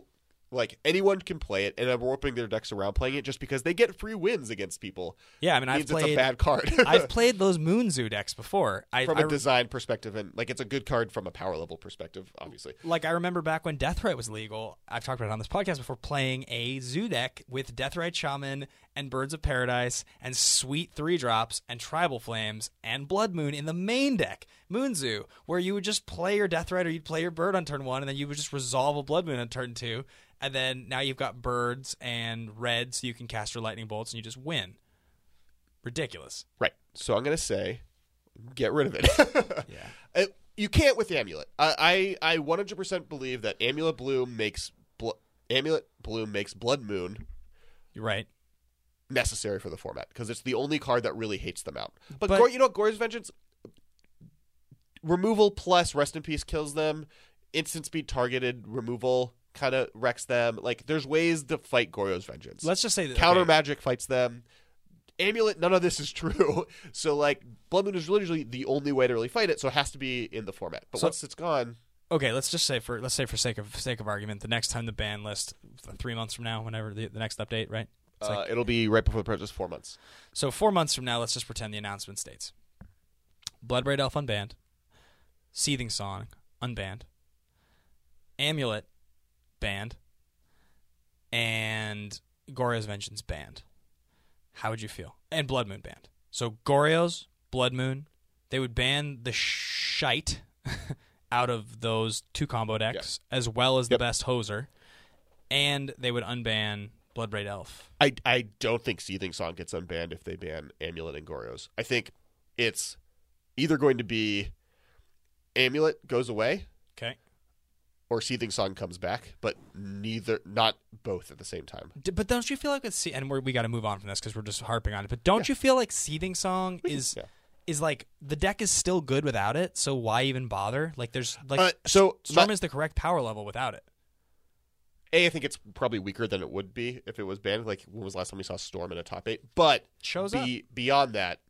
Like, anyone can play it, and I'm warping their decks around playing it just because they get free wins against people. Yeah, I mean, I've means played it's a bad card. I've played those Moon Zoo decks before. I, from I, a design perspective, and like it's a good card from a power level perspective, obviously. Like, I remember back when Deathrite was legal, I've talked about it on this podcast before, playing a Zoo deck with Deathrite Shaman and Birds of Paradise and sweet three drops and Tribal Flames and Blood Moon in the main deck, Moon Zoo, where you would just play your Deathrite or you'd play your Bird on turn one, and then you would just resolve a Blood Moon on turn two, and then now you've got birds and red, so you can cast your lightning bolts and you just win. Ridiculous. Right. So I'm gonna say, get rid of it. Yeah. It, you can't with Amulet. I, I I one hundred percent believe that Amulet Bloom makes bl- Amulet Bloom makes Blood Moon You're right. necessary for the format because it's the only card that really hates them out. But, But- Gor- you know, what, Gorya's Vengeance removal plus Rest in Peace kills them. Instant speed targeted removal kind of wrecks them. Like, there's ways to fight Goryo's Vengeance. Let's just say that Counter okay. magic fights them. Amulet, none of this is true. So, like, Blood Moon is literally the only way to really fight it, so it has to be in the format. But So- once it's gone, Okay, let's just say for let's say for sake of sake of argument, the next time the ban list, three months from now, whenever the, the next update, right? It's uh, like- it'll be right before the purchase, four months. so four months from now, let's just pretend the announcement states: Bloodbraid Elf unbanned, Seething Song unbanned, Amulet banned, and Goryo's Vengeance banned. How would you feel? And Blood Moon banned. So Goryo's, Blood Moon, they would ban the shite out of those two combo decks, as well as the Yep. best hoser, and they would unban Bloodbraid Elf. I, I don't think Seething Song gets unbanned if they ban Amulet and Goryo's. I think it's either going to be Amulet goes away Okay. or Seething Song comes back, but neither, not both at the same time. D- But don't you feel like it's and we're, we got to move on from this because we're just harping on it. But don't you feel like Seething Song is Yeah. is like the deck is still good without it? So why even bother? Like there's like Uh, so Storm my- is the correct power level without it. A, I think it's probably weaker than it would be if it was banned. Like, when was the last time we saw Storm in a top eight? But Shows be, beyond that,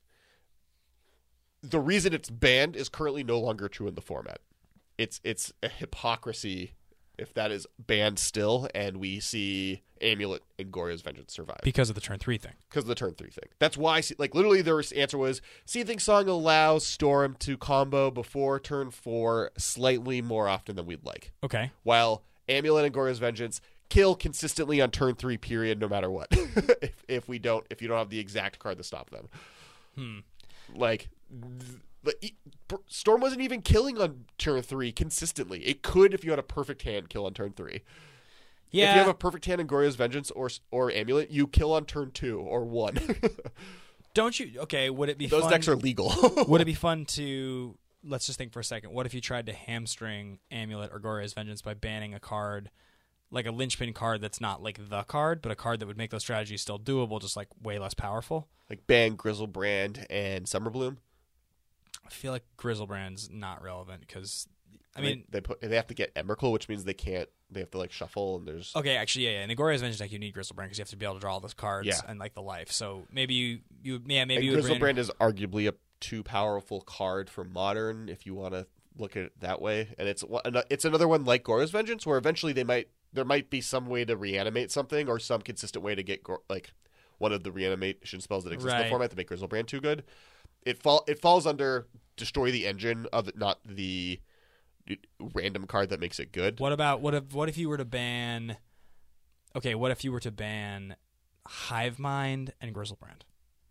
the reason it's banned is currently no longer true in the format. It's it's a hypocrisy if that is banned still, and we see Amulet and Goryo's Vengeance survive Because of the turn three thing. because of the turn three thing. That's why, like, literally, their answer was Seething Song allows Storm to combo before turn four slightly more often than we'd like, Okay. while Amulet and Goryo's Vengeance kill consistently on turn three, period, no matter what. if if we don't, if you don't have the exact card to stop them, Hmm. like, th- the, e- Br- Storm wasn't even killing on turn three consistently. It could if you had a perfect hand kill on turn three. Yeah. If you have a perfect hand in Goryo's Vengeance or or Amulet, you kill on turn two or one. Don't you? Okay. Would it be Those fun, decks are legal. Would it be fun to? Let's just think for a second. What if you tried to hamstring Amulet or Goryo's Vengeance by banning a card, like a linchpin card that's not like the card, but a card that would make those strategies still doable, just like way less powerful? Like ban Grizzlebrand and Summerbloom. I feel like Grizzlebrand's not relevant because, I mean, they, they put they have to get Emrakul, which means they can't. They have to like shuffle, and there's okay, actually, yeah, yeah. In the Goryo's Vengeance deck, you need Grizzlebrand because you have to be able to draw all those cards Yeah. and like the life. So maybe you, you, yeah, maybe and you would Grizzlebrand brand- is arguably a too powerful card for Modern if you want to look at it that way. And it's one- it's another one like Goryo's Vengeance, where eventually they might there might be some way to reanimate something or some consistent way to get Gor- like one of the reanimation spells that exist in Right. the format to make Grizzlebrand too good. It fall it falls under destroy the engine of it, not the random card that makes it good. What about what if what if you were to ban? Okay, what if you were to ban Hivemind and Grizzlebrand?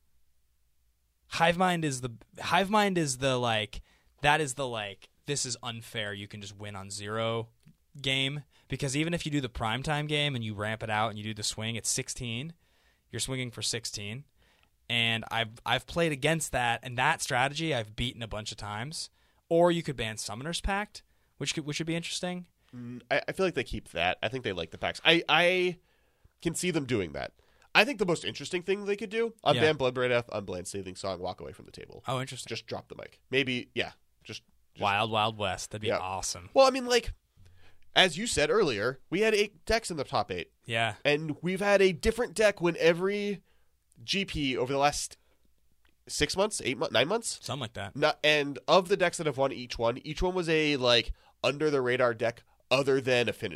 Hivemind is the Hivemind is the like that is the like this is unfair. You can just win on zero game because even if you do the primetime game and you ramp it out and you do the swing, it's sixteen. You're swinging for sixteen, and I've I've played against that and that strategy I've beaten a bunch of times. Or you could ban Summoner's Pact, which could which would be interesting. Mm, I, I feel like they keep that. I think they like the packs. I, I can see them doing that. I think the most interesting thing they could do, unban Yeah. Bloodbraid F, unban Seething Song, walk away from the table. Oh, interesting. Just drop the mic. Maybe, yeah. Just, just Wild Wild West. That'd be Yeah. awesome. Well, I mean, like, as you said earlier, we had eight decks in the top eight. Yeah. And we've had a different deck when every G P over the last six months, eight months, nine months. Something like that. Not, and of the decks that have won each one, each one was a like under the radar deck other than Affinity.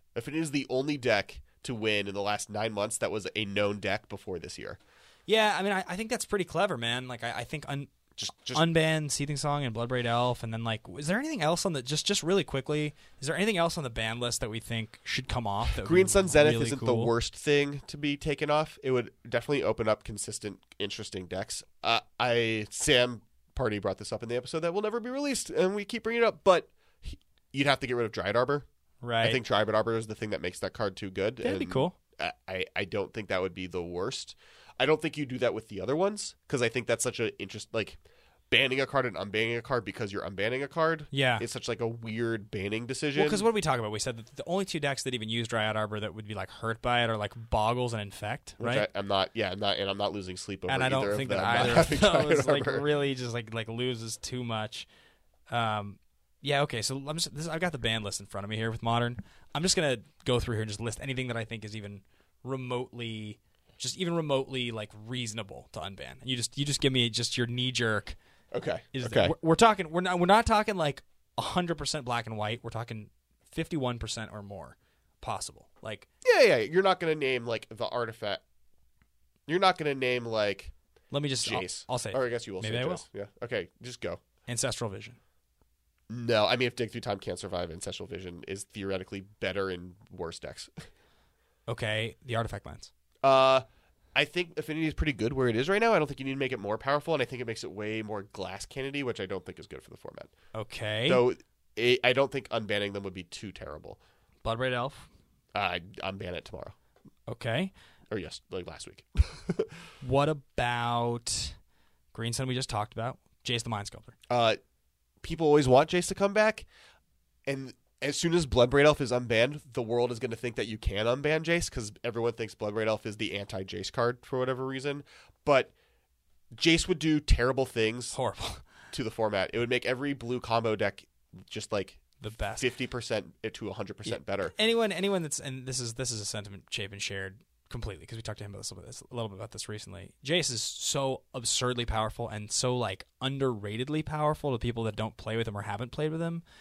Affinity is the only deck to win in the last nine months that was a known deck before this year. Yeah, I mean, I, I think that's pretty clever, man. Like, I, I think un, Just, just unbanned Seething Song and Bloodbraid Elf, and then like, is there anything else on the just just really quickly? Is there anything else on the ban list that we think should come off? That would Green be Sun Zenith really isn't cool? the worst thing to be taken off. It would definitely open up consistent, interesting decks. Uh, I Sam Party brought this up in the episode that will never be released, and we keep bringing it up. But he, you'd have to get rid of Dryad Arbor. Right. I think Dryad Arbor is the thing that makes that card too good. That'd be and cool. I, I, I don't think that would be the worst. I don't think you do that with the other ones because I think that's such an interest like. Banning a card and unbanning a card because you're unbanning a card. Yeah. It's such like a weird banning decision. Well, because what did we talk about? We said that the only two decks that even use Dryad Arbor that would be like hurt by it are like Boggles and Infect, Which right? I, I'm not. Yeah, I'm not, and I'm not losing sleep over. And I don't either think of that them not either having of Dryad those like Arbor. really just like like loses too much. Um, yeah. Okay. So I'm just this, I've got the ban list in front of me here with Modern. I'm just gonna go through here and just list anything that I think is even remotely, just even remotely like reasonable to unban. And you just you just give me just your knee jerk. Okay. Is okay. we're, we're talking we're not we're not talking like one hundred percent black and white. We're talking fifty-one percent or more possible. Like Yeah, yeah. You're not gonna name like the artifact. You're not gonna name like let me just Jace. I'll, I'll say Or I guess you will. Maybe say I will. Jace. Yeah. Okay. Just go. Ancestral Vision. No, I mean if Dig Through Time can't survive, Ancestral Vision is theoretically better in worse decks. Okay, the Artifact Lens. Uh, I think Affinity is pretty good where it is right now. I don't think you need to make it more powerful, and I think it makes it way more glass cannony, which I don't think is good for the format. Okay. Though it, I don't think unbanning them would be too terrible. Bloodbraid Elf. Uh, I unban it tomorrow. Okay. Or yes, like last week. What about Green Sun we just talked about? Jace the Mind Sculptor. uh, people always want Jace to come back, and as soon as Bloodbraid Elf is unbanned, the world is going to think that you can unban Jace because everyone thinks Bloodbraid Elf is the anti-Jace card for whatever reason. But Jace would do terrible things Horrible. to the format. It would make every blue combo deck just like The best. fifty percent to one hundred percent better. Anyone anyone that's and this is this is a sentiment Chapin shared completely because we talked to him about this a little, bit, a little bit about this recently. Jace is so absurdly powerful and so like underratedly powerful to people that don't play with him or haven't played with him.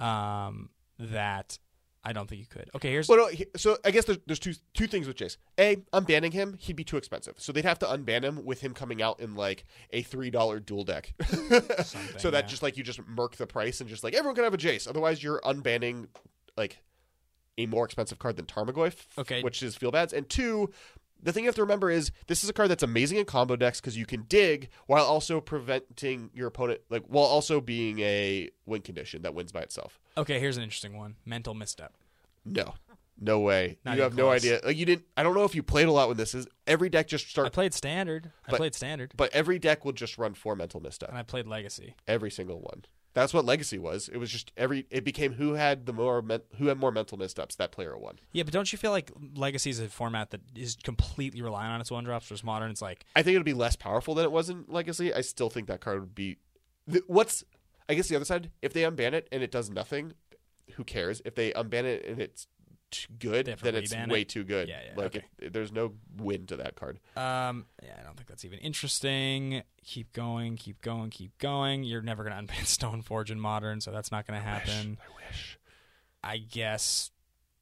Um, that I don't think you could. Okay, here's Well, no, he- so I guess there's, there's two two things with Jace. A, unbanning him, he'd be too expensive. So they'd have to unban him with him coming out in like a three dollar dual deck. so that yeah. just like you just murk the price and just like everyone can have a Jace. Otherwise, you're unbanning like a more expensive card than Tarmogoyf, Okay. which is feel bads. And two, the thing you have to remember is this is a card that's amazing in combo decks because you can dig while also preventing your opponent, like while also being a win condition that wins by itself. okay. Here's an interesting one: Mental Misstep. No, no way. Not you even have no close. idea. Like you didn't. I don't know if you played a lot when this is. Every deck just I start, played Standard. I But- played Standard, but every deck will just run four mental misstep. and I played Legacy. Every single one. That's what Legacy was. It was just every. It became who had the more men, who had more mental missteps. That player won. Yeah, but don't you feel like Legacy is a format that is completely reliant on its one drops? Whereas Modern, it's like I think it'll be less powerful than it was in Legacy. I still think that card would be. The, what's I guess the other side. If they unban it and it does nothing, who cares? If they unban it and it's too good, They have to then it's reban way it? too good. Yeah, yeah, Like okay. it, there's no win to that card. Um, yeah, I don't think that's even interesting. Keep going, keep going, keep going. You're never going to unban Stoneforge in Modern, so that's not going to happen. I wish. I guess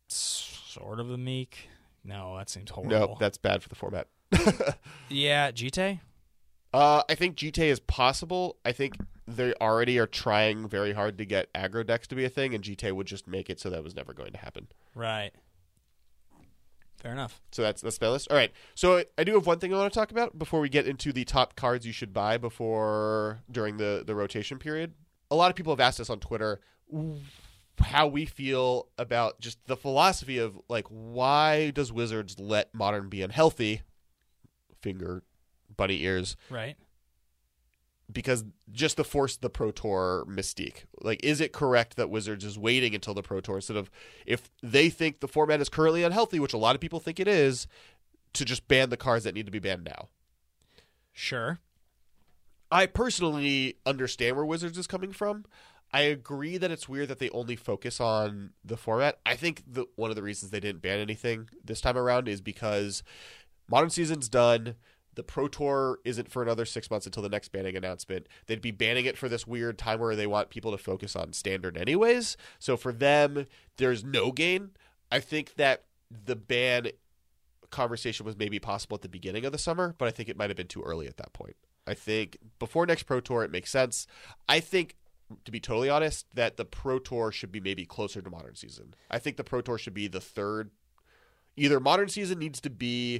sort of the Meek. No, that seems horrible. No, that's bad for the format. yeah, Jite? Uh, I think G T A is possible. I think they already are trying very hard to get aggro decks to be a thing, and G T A would just make it so that was never going to happen. Right. Fair enough. So that's that's my list. All right. So I do have one thing I want to talk about before we get into the top cards you should buy before during the, the rotation period. A lot of people have asked us on Twitter how we feel about just the philosophy of like why does Wizards let Modern be unhealthy? Finger bunny ears. Right. Because just the force the Pro Tour mystique. Like, is it correct that Wizards is waiting until the Pro Tour instead of, if they think the format is currently unhealthy, which a lot of people think it is, to just ban the cards that need to be banned now? Sure. I personally understand where Wizards is coming from. I agree that it's weird that they only focus on the format. I think the, one of the reasons they didn't ban anything this time around is because Modern Season's done. The Pro Tour isn't for another six months until the next banning announcement. They'd be banning it for this weird time where they want people to focus on Standard anyways. So for them, there's no gain. I think that the ban conversation was maybe possible at the beginning of the summer, but I think it might have been too early at that point. I think before next Pro Tour, it makes sense. I think, to be totally honest, that the Pro Tour should be maybe closer to Modern Season. I think the Pro Tour should be the third. Either Modern Season needs to be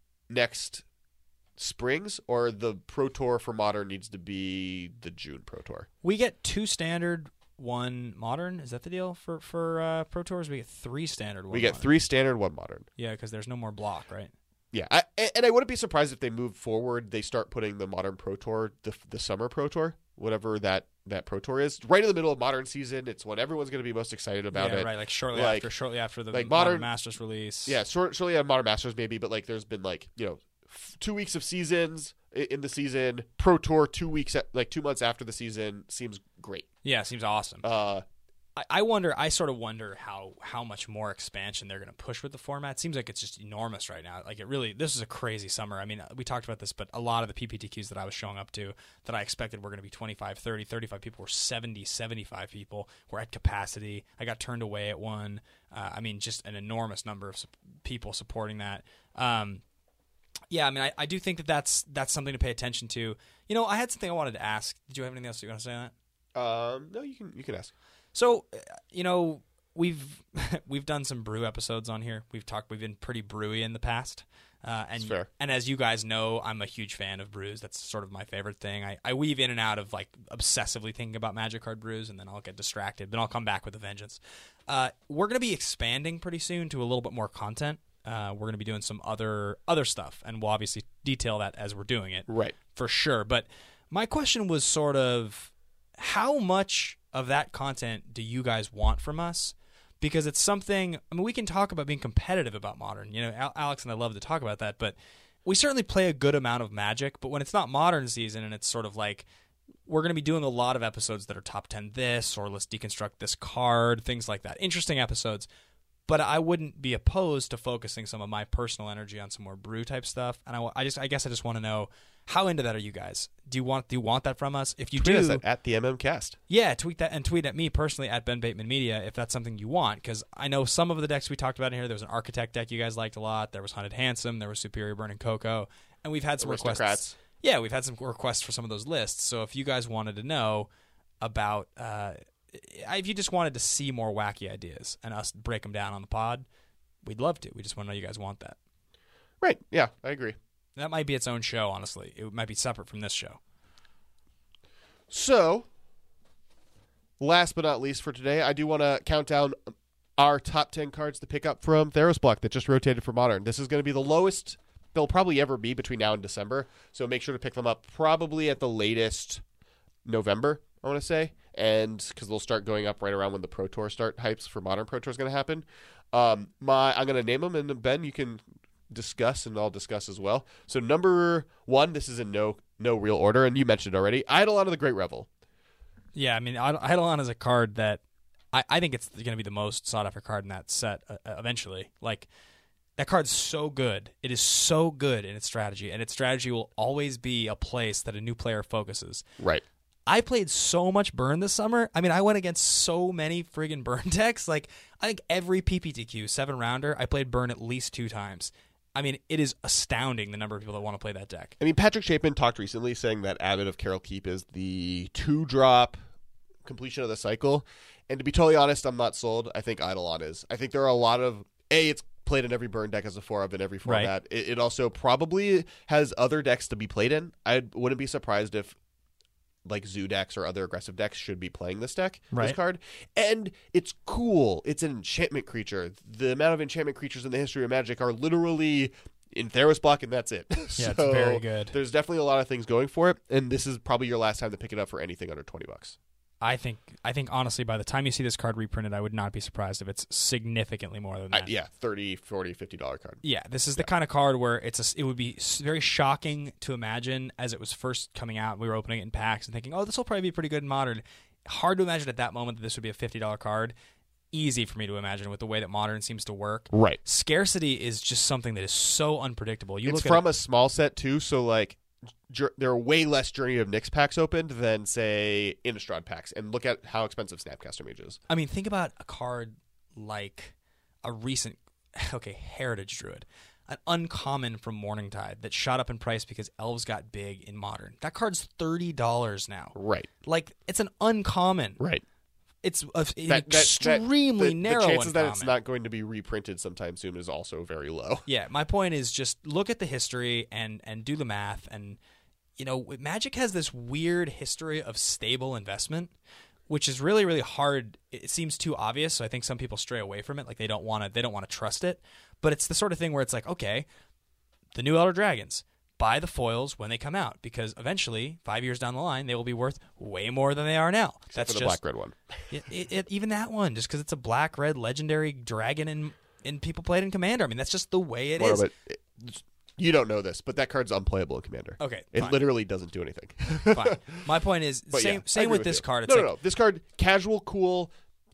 next springs, or the Pro Tour for Modern needs to be the June Pro Tour. We get two standard, one Modern. Is that the deal for for uh, Pro Tours? We get three standard, one We get modern. three standard, one Modern. Yeah, because there's no more block, right? Yeah, I, and I wouldn't be surprised if they move forward. They start putting the Modern Pro Tour, the the Summer Pro Tour, whatever that, that Pro Tour is, right in the middle of Modern Season. It's when everyone's going to be most excited about yeah, it. right. Like shortly Like- after, shortly after the like Modern, Modern- Masters release. Yeah, short, shortly on Modern Masters maybe, but like there's been like you know f- two weeks of seasons i- in the season. Pro Tour two weeks, at, like two months after the season seems great. yeah, seems awesome. Uh, I, I wonder. I sort of wonder how how much more expansion they're going to push with the format. Seems like it's just enormous right now. Like it really. This is a crazy summer. I mean, we talked about this, but a lot of the P P T Qs that I was showing up to that I expected were going to be twenty-five, thirty, thirty-five people were seventy, seventy-five people. Were at capacity. I got turned away at one. Uh, I mean, just an enormous number of su- people supporting that. Um, yeah, I mean, I, I do think that that's that's something to pay attention to. You know, I had something I wanted to ask. Did you have anything else you want to say on that? um, no, you can you can ask. So, uh, you know, we've we've done some brew episodes on here. We've talked. We've been pretty brewy in the past, uh, and That's fair. and as you guys know, I'm a huge fan of brews. That's sort of my favorite thing. I, I weave in and out of like obsessively thinking about Magic card brews, and then I'll get distracted. Then I'll come back with a vengeance. Uh, we're going to be expanding pretty soon to a little bit more content. Uh, we're going to be doing some other other stuff, and we'll obviously detail that as we're doing it. Right. For sure. But my question was sort of how much of that content do you guys want from us? Because it's something, I mean, we can talk about being competitive about Modern. You know, Al- Alex and I love to talk about that, but we certainly play a good amount of Magic. But when it's not Modern Season and it's sort of like, we're going to be doing a lot of episodes that are top ten this, or let's deconstruct this card, things like that. Interesting episodes. But I wouldn't be opposed to focusing some of my personal energy on some more brew type stuff. And I, I just, I guess I just want to know, how into that are you guys? Do you want, do you want that from us? If you Tweet do, us at, at the M M Cast. yeah, tweet that and tweet at me personally at Ben Bateman Media if that's something you want. Because I know some of the decks we talked about in here. There was an Architect deck you guys liked a lot. There was Hunted Handsome. There was Superior Burning Cocoa, and we've had some requests. Aristocrats. Yeah, we've had some requests for some of those lists. So if you guys wanted to know about, uh, if you just wanted to see more wacky ideas and us break them down on the pod, we'd love to. We just want to know you guys want that. Right. Yeah, I agree. That might be its own show, honestly. It might be separate from this show. So, last but not least for today, I do want to count down our top ten cards to pick up from Theros Block that just rotated for Modern. This is going to be the lowest they'll probably ever be between now and December, so make sure to pick them up probably at the latest November, I want to say, and because they'll start going up right around when the Pro Tour start hypes for Modern Pro Tour is going to happen. Um, my I'm going to name them, and then Ben, you can discuss, and I'll discuss as well. So number one, this is in no no real order, and you mentioned it already, Eidolon of the Great Revel. Yeah, I mean, Eid- Eidolon is a card that I, I think it's going to be the most sought after card in that set uh, eventually. Like, that card's so good. It is so good in its strategy, and its strategy will always be a place that a new player focuses. Right. I played so much Burn this summer. I mean, I went against so many friggin' Burn decks. Like, I think every P P T Q seven rounder, I played Burn at least two times. I mean, it is astounding the number of people that want to play that deck. I mean, Patrick Chapin talked recently saying that Abbott of Carol Keep is the two-drop completion of the cycle. And to be totally honest, I'm not sold. I think Eidolon is. I think there are a lot of... A, it's played in every Burn deck as a four of in every format. Right. It, it also probably has other decks to be played in. I wouldn't be surprised if like Zoo decks or other aggressive decks should be playing this deck, Right. this card. And it's cool. It's an enchantment creature. The amount of enchantment creatures in the history of Magic are literally in Theros Block, and that's it. Yeah, So it's very good. There's definitely a lot of things going for it, and this is probably your last time to pick it up for anything under twenty bucks. I think, I think honestly, by the time you see this card reprinted, I would not be surprised if it's significantly more than I, that. yeah, thirty, forty, fifty dollars card. Yeah, this is the kind of card where it's a, it would be s- very shocking to imagine as it was first coming out. We were opening it in packs and thinking, oh, this will probably be pretty good in Modern. Hard to imagine at that moment that this would be a fifty dollars card. Easy for me to imagine with the way that Modern seems to work. Right. Scarcity is just something that is so unpredictable. You It's look from at a small set, too, so, like, Jur- there are way less Journey of Nyx packs opened than, say, Innistrad packs. And look at how expensive Snapcaster Mage is. I mean, think about a card like a recent, okay, Heritage Druid, an uncommon from Morningtide that shot up in price because elves got big in Modern. That card's thirty dollars now. Right. Like, it's an uncommon. Right. It's a, an That- that- extremely that- the, narrow The chances uncommon. that it's not going to be reprinted sometime soon is also very low. Yeah, my point is just look at the history and and do the math. And, you know, Magic has this weird history of stable investment, which is really, really hard. It seems too obvious, so I think some people stray away from it. Like, they don't want to they don't want to trust it. But it's the sort of thing where it's like, okay, the new Elder Dragons, buy the foils when they come out, because eventually, five years down the line, they will be worth way more than they are now. Except That's for the just black red one. it, it, it, even that one, just because it's a black red legendary dragon and and people played in Commander. I mean, that's just the way it Well, is. but it- you don't know this, but that card's unplayable in Commander. Okay, It fine. literally doesn't do anything. Fine. My point is, But same yeah, I same agree with with this you. card. It's No, like, no, no. This card, casual, cool,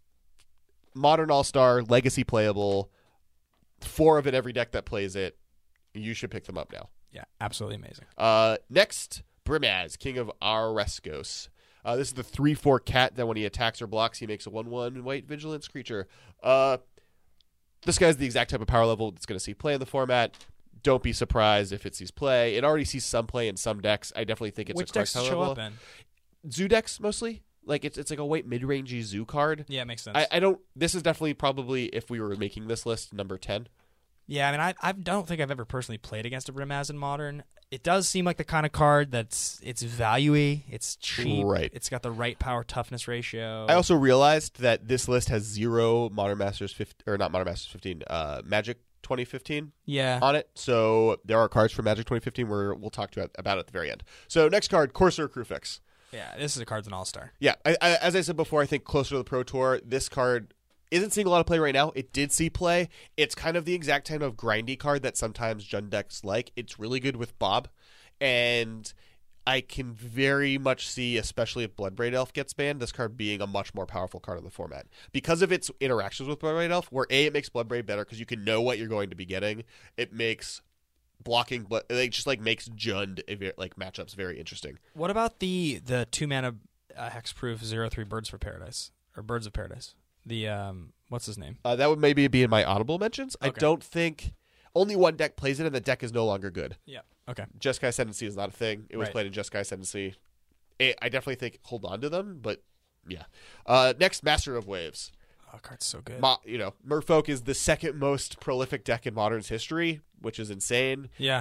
modern all-star, legacy playable, four of it every deck that plays it. You should pick them up now. yeah, absolutely amazing. Uh, next, Brimaz, King of Areskos. Uh, this is the three four cat that when he attacks or blocks, he makes a one one white vigilance creature. Uh, this guy's the exact type of power level that's going to see play in the format. Don't be surprised if it sees play. It already sees some play in some decks. I definitely think it's Which a decks correct does it power show level. up in? Zoo decks mostly. Like it's it's like a white mid rangey zoo card. Yeah, it makes sense. I, I don't. This is definitely probably if we were making this list number ten. yeah, I mean, I I don't think I've ever personally played against a Brimaz in Modern. It does seem like the kind of card that's it's value-y, it's cheap, Right. It's got the right power toughness ratio. I also realized that this list has zero Modern Masters fifteen or not Modern Masters fifteen. Uh, Magic twenty fifteen. yeah, On it. So there are cards from Magic twenty fifteen where we'll talk to about at the very end. So next card, Corsair Crewfix. yeah. This is a card's an all-star. Yeah, I, I, as I said before, I think closer to the Pro Tour, this card isn't seeing a lot of play right now. It did see play. It's kind of the exact kind of grindy card that sometimes Jund decks like. It's really good with Bob, and I can very much see, especially if Bloodbraid Elf gets banned, this card being a much more powerful card in the format because of its interactions with Bloodbraid Elf. Where a it makes Bloodbraid better because you can know what you're going to be getting. It makes blocking, blood, it just like makes Jund a ve- like matchups very interesting. What about the the two mana uh, hexproof zero three Birds for Paradise or Birds of Paradise? The um, what's his name? Uh, that would maybe be in my audible mentions. I Okay. don't think only one deck plays it, and the deck is no longer good. Yeah. Okay. Jeskai Ascendancy is not a thing. It was Right. played in Jeskai Ascendancy. I I definitely think hold on to them, but yeah. Uh, next, Master of Waves. Oh, card's so good. Mo- you know, Merfolk is the second most prolific deck in Modern's history, which is insane. yeah.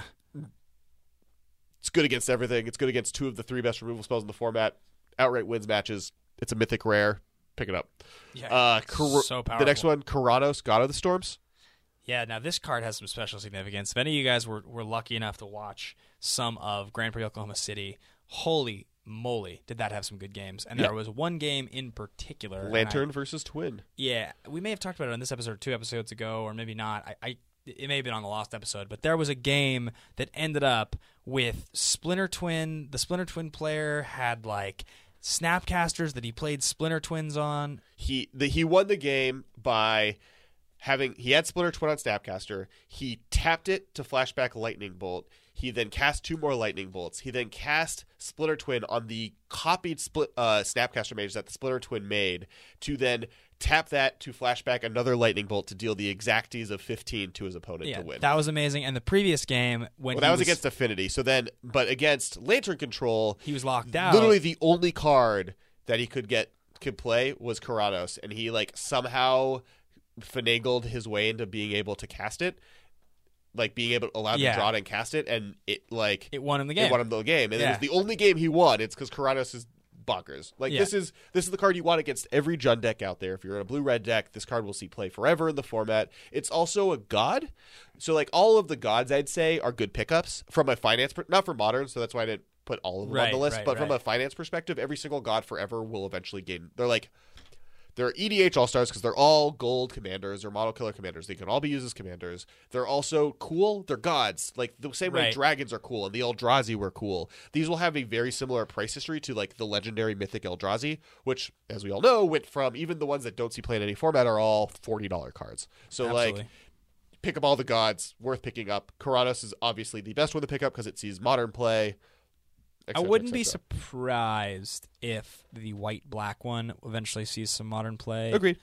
It's good against everything. It's good against two of the three best removal spells in the format. Outright wins matches. It's a mythic rare. Pick it up. Yeah. Uh, Kor- so powerful. the next one, Keranos, God of the Storms. Yeah, now this card has some special significance. If any of you guys were, were lucky enough to watch some of Grand Prix Oklahoma City, holy moly, did that have some good games. And Yeah. there was one game in particular. and Lantern I- versus Twin. yeah, we may have talked about it on this episode or two episodes ago, or maybe not. I, I It may have been on the lost episode, but there was a game that ended up with Splinter Twin. The Splinter Twin player had, like, Snapcasters that he played Splinter Twins on. He the, he won the game by having he had Splinter Twin on Snapcaster. He tapped it to flashback Lightning Bolt. He then cast two more Lightning Bolts. He then cast Splinter Twin on the copied split uh, Snapcaster mage that the Splinter Twin made to then tap that to flashback another Lightning Bolt to deal the exacties of fifteen to his opponent Yeah, to win. that was amazing. And the previous game, when well, he that was, against Affinity. So then, but against Lantern Control, he was locked out. literally the only card that he could get could play was Keranos, and he like somehow finagled his way into being able to cast it, like being able allowed Yeah. to draw it and cast it, and it like it won him the it game. won him the game, and it Yeah. was the only game he won. It's because Keranos is bonkers. Like Yeah. this is this is the card you want against every Jund deck out there. If you're in a blue red deck, this card will see play forever in the format. It's also a god, so like all of the gods I'd say are good pickups from a finance, per- not for modern, so that's why I didn't put all of them on Right, the list. right, but from right. a finance perspective, every single god forever will eventually gain. They're like they're E D H all stars because they're all gold commanders or model killer commanders. They can all be used as commanders. They're also cool. They're gods. Like the same way Right. dragons are cool and the Eldrazi were cool. These will have a very similar price history to like the legendary mythic Eldrazi, which, as we all know, went from even the ones that don't see play in any format are all forty dollars cards. So Absolutely. like pick up all the gods, worth picking up. Keranos is obviously the best one to pick up because it sees modern play. et I cetera, wouldn't et be cetera. surprised if the white black one eventually sees some modern play. Agreed. I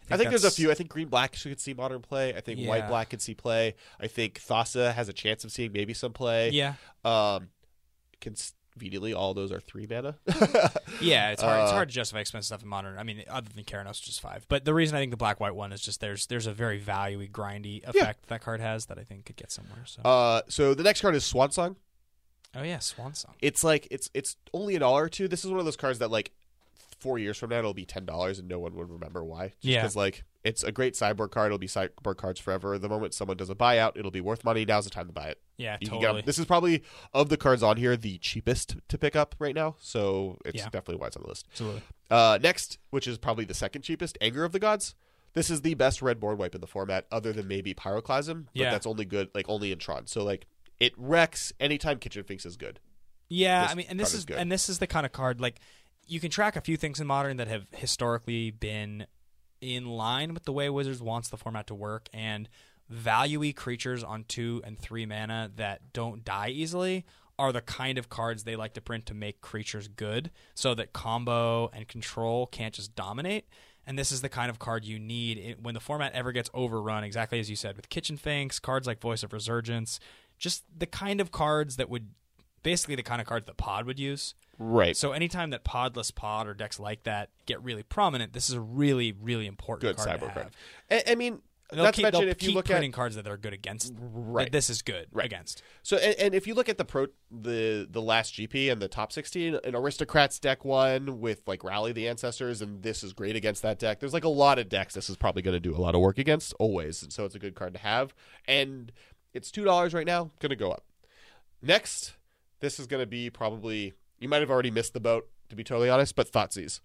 I think there's a that's- few. I think green black could see modern play. I think white Yeah. black could see play. I think Thassa has a chance of seeing maybe some play. Yeah, Um, conveniently, all those are three mana. yeah. It's hard. it's Uh, hard to justify expensive stuff in modern. I mean, other than Keranos, which is five. But the reason I think the black white one is just there's there's a very value-y, grindy effect that card has that I think could get somewhere. So. Uh, so the next card is Swan Song. oh yeah, Swan Song. It's like it's it's only a dollar or two. This is one of those cards that like four years from now it'll be ten dollars and no one would remember why. Just Yeah. because like it's a great sideboard card. It'll be sideboard cards forever. The moment someone does a buyout, it'll be worth money. Now's the time to buy it. Yeah, You can totally. get 'em. This is probably of the cards on here the cheapest to pick up right now. So it's Yeah. definitely why it's on the list. Absolutely. Uh, next, which is probably the second cheapest, Anger of the Gods. This is the best red board wipe in the format, other than maybe Pyroclasm, but Yeah. that's only good like only in Tron. So like it wrecks anytime Kitchen Finks is good. Yeah, This I mean, and this card is, is good. and this is the kind of card like you can track a few things in modern that have historically been in line with the way Wizards wants the format to work, and value-y creatures on two and three mana that don't die easily are the kind of cards they like to print to make creatures good, so that combo and control can't just dominate. And this is the kind of card you need it, when the format ever gets overrun, exactly as you said, with Kitchen Finks, cards like Voice of Resurgence, just the kind of cards that would, basically the kind of cards that Pod would use. Right. So anytime that Podless Pod or decks like that get really prominent, this is a really, really important Good card to sideboard have. card. I, I mean, They'll not keep, to mention they'll if you keep look printing at cards that are good against. Right. that This is good Right. against. so and, and if you look at the pro the the last G P and the top sixteen, an Aristocrats deck won with like Rally the Ancestors, and this is great against that deck. There's like a lot of decks this is probably going to do a lot of work against always, and so it's a good card to have. And it's two dollars right now, going to go up. Next, this is going to be probably you might have already missed the boat to be totally honest, but Thoughtseize.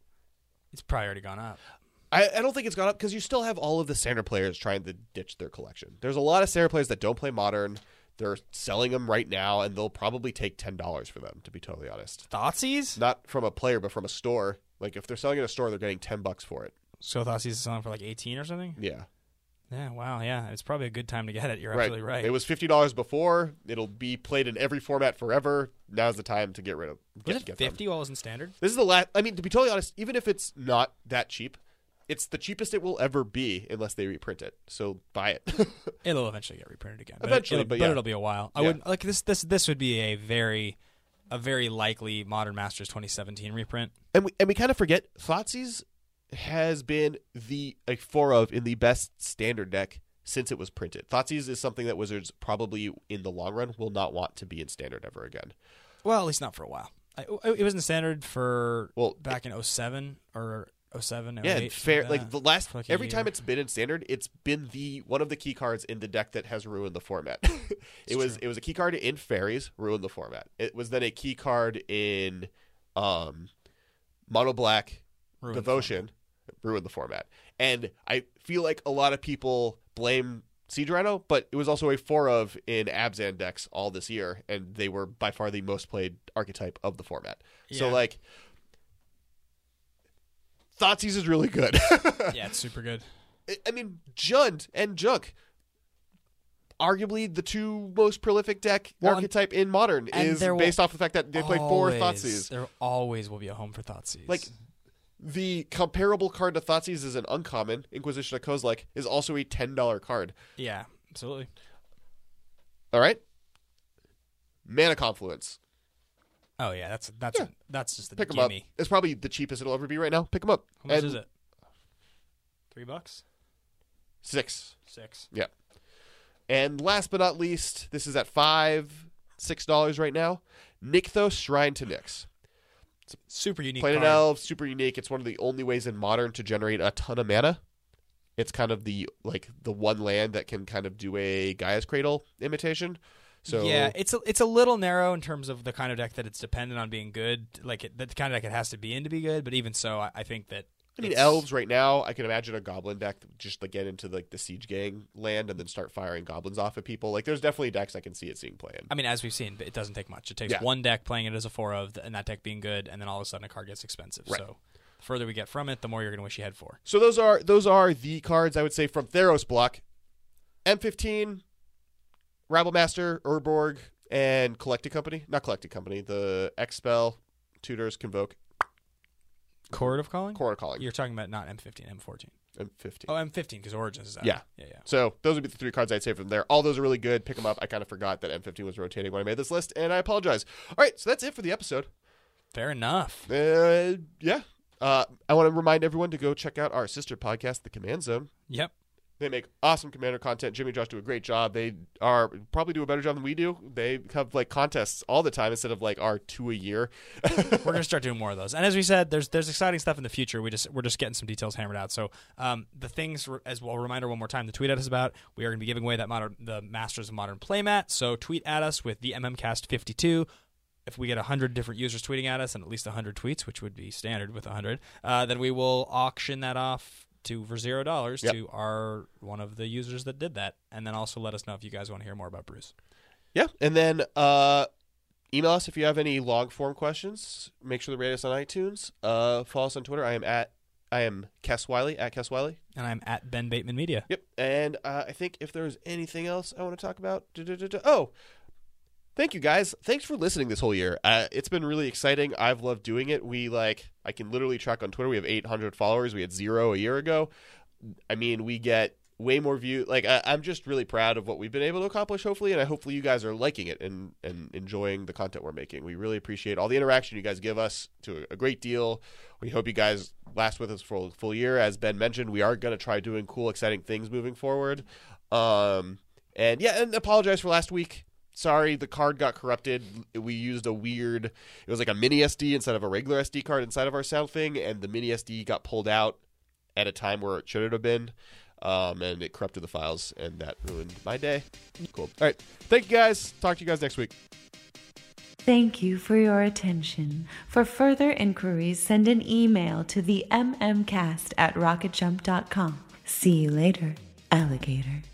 It's probably already gone up. I, I don't think it's gone up because you still have all of the standard players trying to ditch their collection. There's a lot of standard players that don't play modern. They're selling them right now, and they'll probably take ten dollars for them, to be totally honest. Thoughtseize? Not from a player, but from a store. Like, if they're selling in a store, they're getting ten bucks for it. So Thoughtseize is selling for like eighteen or something? Yeah. Yeah, wow, yeah. It's probably a good time to get it. You're Right. absolutely right. It was fifty dollars before. It'll be played in every format forever. Now's the time to get rid of get, was it get them. fifty while it was in standard? This is the last. I mean, to be totally honest, even if it's not that cheap, it's the cheapest it will ever be unless they reprint it. So buy it. It'll eventually get reprinted again. But Eventually, it'll, but yeah. it'll be a while. I Yeah. would like this. This this would be a very, a very likely Modern Masters twenty seventeen reprint. And we and we kind of forget Thoughtseize has been the like four of in the best standard deck since it was printed. Thoughtseize is something that Wizards probably in the long run will not want to be in standard ever again. Well, at least not for a while. I, it was in standard for Well, back in oh seven or oh seven. Yeah, oh and eight, fair. something Like that. the last For like a every time year. it's been in standard, it's been the one of the key cards in the deck that has ruined the format. it was true. it was a key card in Fairies, ruined the format. It was then a key card in um, Mono Black Ruined the Devotion, ruined the format. And I feel like a lot of people blame Siege Rhino, but it was also a four of in Abzan decks all this year, and they were by far the most played archetype of the format. So Yeah. like, Thoughtseize is really good. yeah, it's super good. I- I mean, Jund and Junk, arguably the two most prolific deck Well, archetype in Modern, and is there will based off the fact that they played four Always- Thoughtseize. There always will be a home for Thoughtseize. Like, the comparable card to Thoughtseize is an uncommon, Inquisition of Kozilek, is also a ten dollars card. yeah, absolutely. All right? Mana Confluence. Oh yeah, that's that's Yeah. that's just a Pick them up. gimme. It's probably the cheapest it'll ever be right now. Pick them up. How much And is it? Three bucks? Six. Six. Yeah. And last but not least, this is at five, six dollars right now. Nykthos Shrine to Nyx. Super unique. Plain and card. Elves, super unique. It's one of the only ways in Modern to generate a ton of mana. It's kind of the like the one land that can kind of do a Gaia's Cradle imitation. So yeah, it's a it's a little narrow in terms of the kind of deck that it's dependent on being good. Like it, the kind of deck it has to be in to be good. But even so, I, I think that I mean, it's- elves right now. I can imagine a goblin deck just to get into like the siege gang land and then start firing goblins off at people. Like, there's definitely decks I can see it seeing play in. I mean, as we've seen, it doesn't take much. It takes Yeah. one deck playing it as a four of, and that deck being good, and then all of a sudden a card gets expensive. Right. So the further we get from it, the more you're going to wish you had four. So those are those are the cards I would say from Theros block. M fifteen, Rabblemaster, Urborg, and Collecting Company. Not Collecting Company. The Expel, Tutors, Convoke, Chord of Calling? Core Calling. You're talking about not M fifteen, M fourteen. M fifteen. Oh, M fifteen because Origins is out. Yeah. Yeah, yeah. So those would be the three cards I'd say from there. All those are really good. Pick them up. I kind of forgot that M fifteen was rotating when I made this list, and I apologize. All right, so that's it for the episode. Fair enough. Uh, yeah. Uh, I want to remind everyone to go check out our sister podcast, The Command Zone. Yep. They make awesome Commander content. Jimmy and Josh do a great job. They are probably do a better job than we do. They have like contests all the time instead of like our two a year. We're gonna start doing more of those. And as we said, there's there's exciting stuff in the future. We just we're just getting some details hammered out. So um, the things as well. Reminder one more time to tweet at us about. We are gonna be giving away that modern the Masters of Modern playmat. So tweet at us with the M M Cast fifty-two. If we get one hundred different users tweeting at us and at least one hundred tweets, which would be standard with one hundred, uh, then we will auction that off to for zero dollars yep. to our one of the users that did that, and then also let us know if you guys want to hear more about Bruce. Yeah, and then uh, email us if you have any long form questions. Make sure to rate us on iTunes. Uh, follow us on Twitter. I am at I am Kes Wiley at Kes Wiley, and I'm at Ben Bateman Media. Yep, and uh, I think if there's anything else I want to talk about, da, da, da, da, oh. Thank you, guys. Thanks for listening this whole year. Uh, it's been really exciting. I've loved doing it. We like, I can literally track on Twitter. We have eight hundred followers. We had zero a year ago. I mean, we get way more views. Like, I, I'm just really proud of what we've been able to accomplish, hopefully, and I hopefully you guys are liking it and, and enjoying the content we're making. We really appreciate all the interaction you guys give us to a, a great deal. We hope you guys last with us for a full year. As Ben mentioned, we are going to try doing cool, exciting things moving forward. Um, and yeah, and apologize for last week. Sorry, the card got corrupted. We used a weird, it was like a mini S D instead of a regular S D card inside of our sound thing, and the mini S D got pulled out at a time where it shouldn't have been, um, and it corrupted the files, and that ruined my day. Cool. All right. Thank you, guys. Talk to you guys next week. Thank you for your attention. For further inquiries, send an email to the mmcast at rocketjump dot com. See you later, alligator.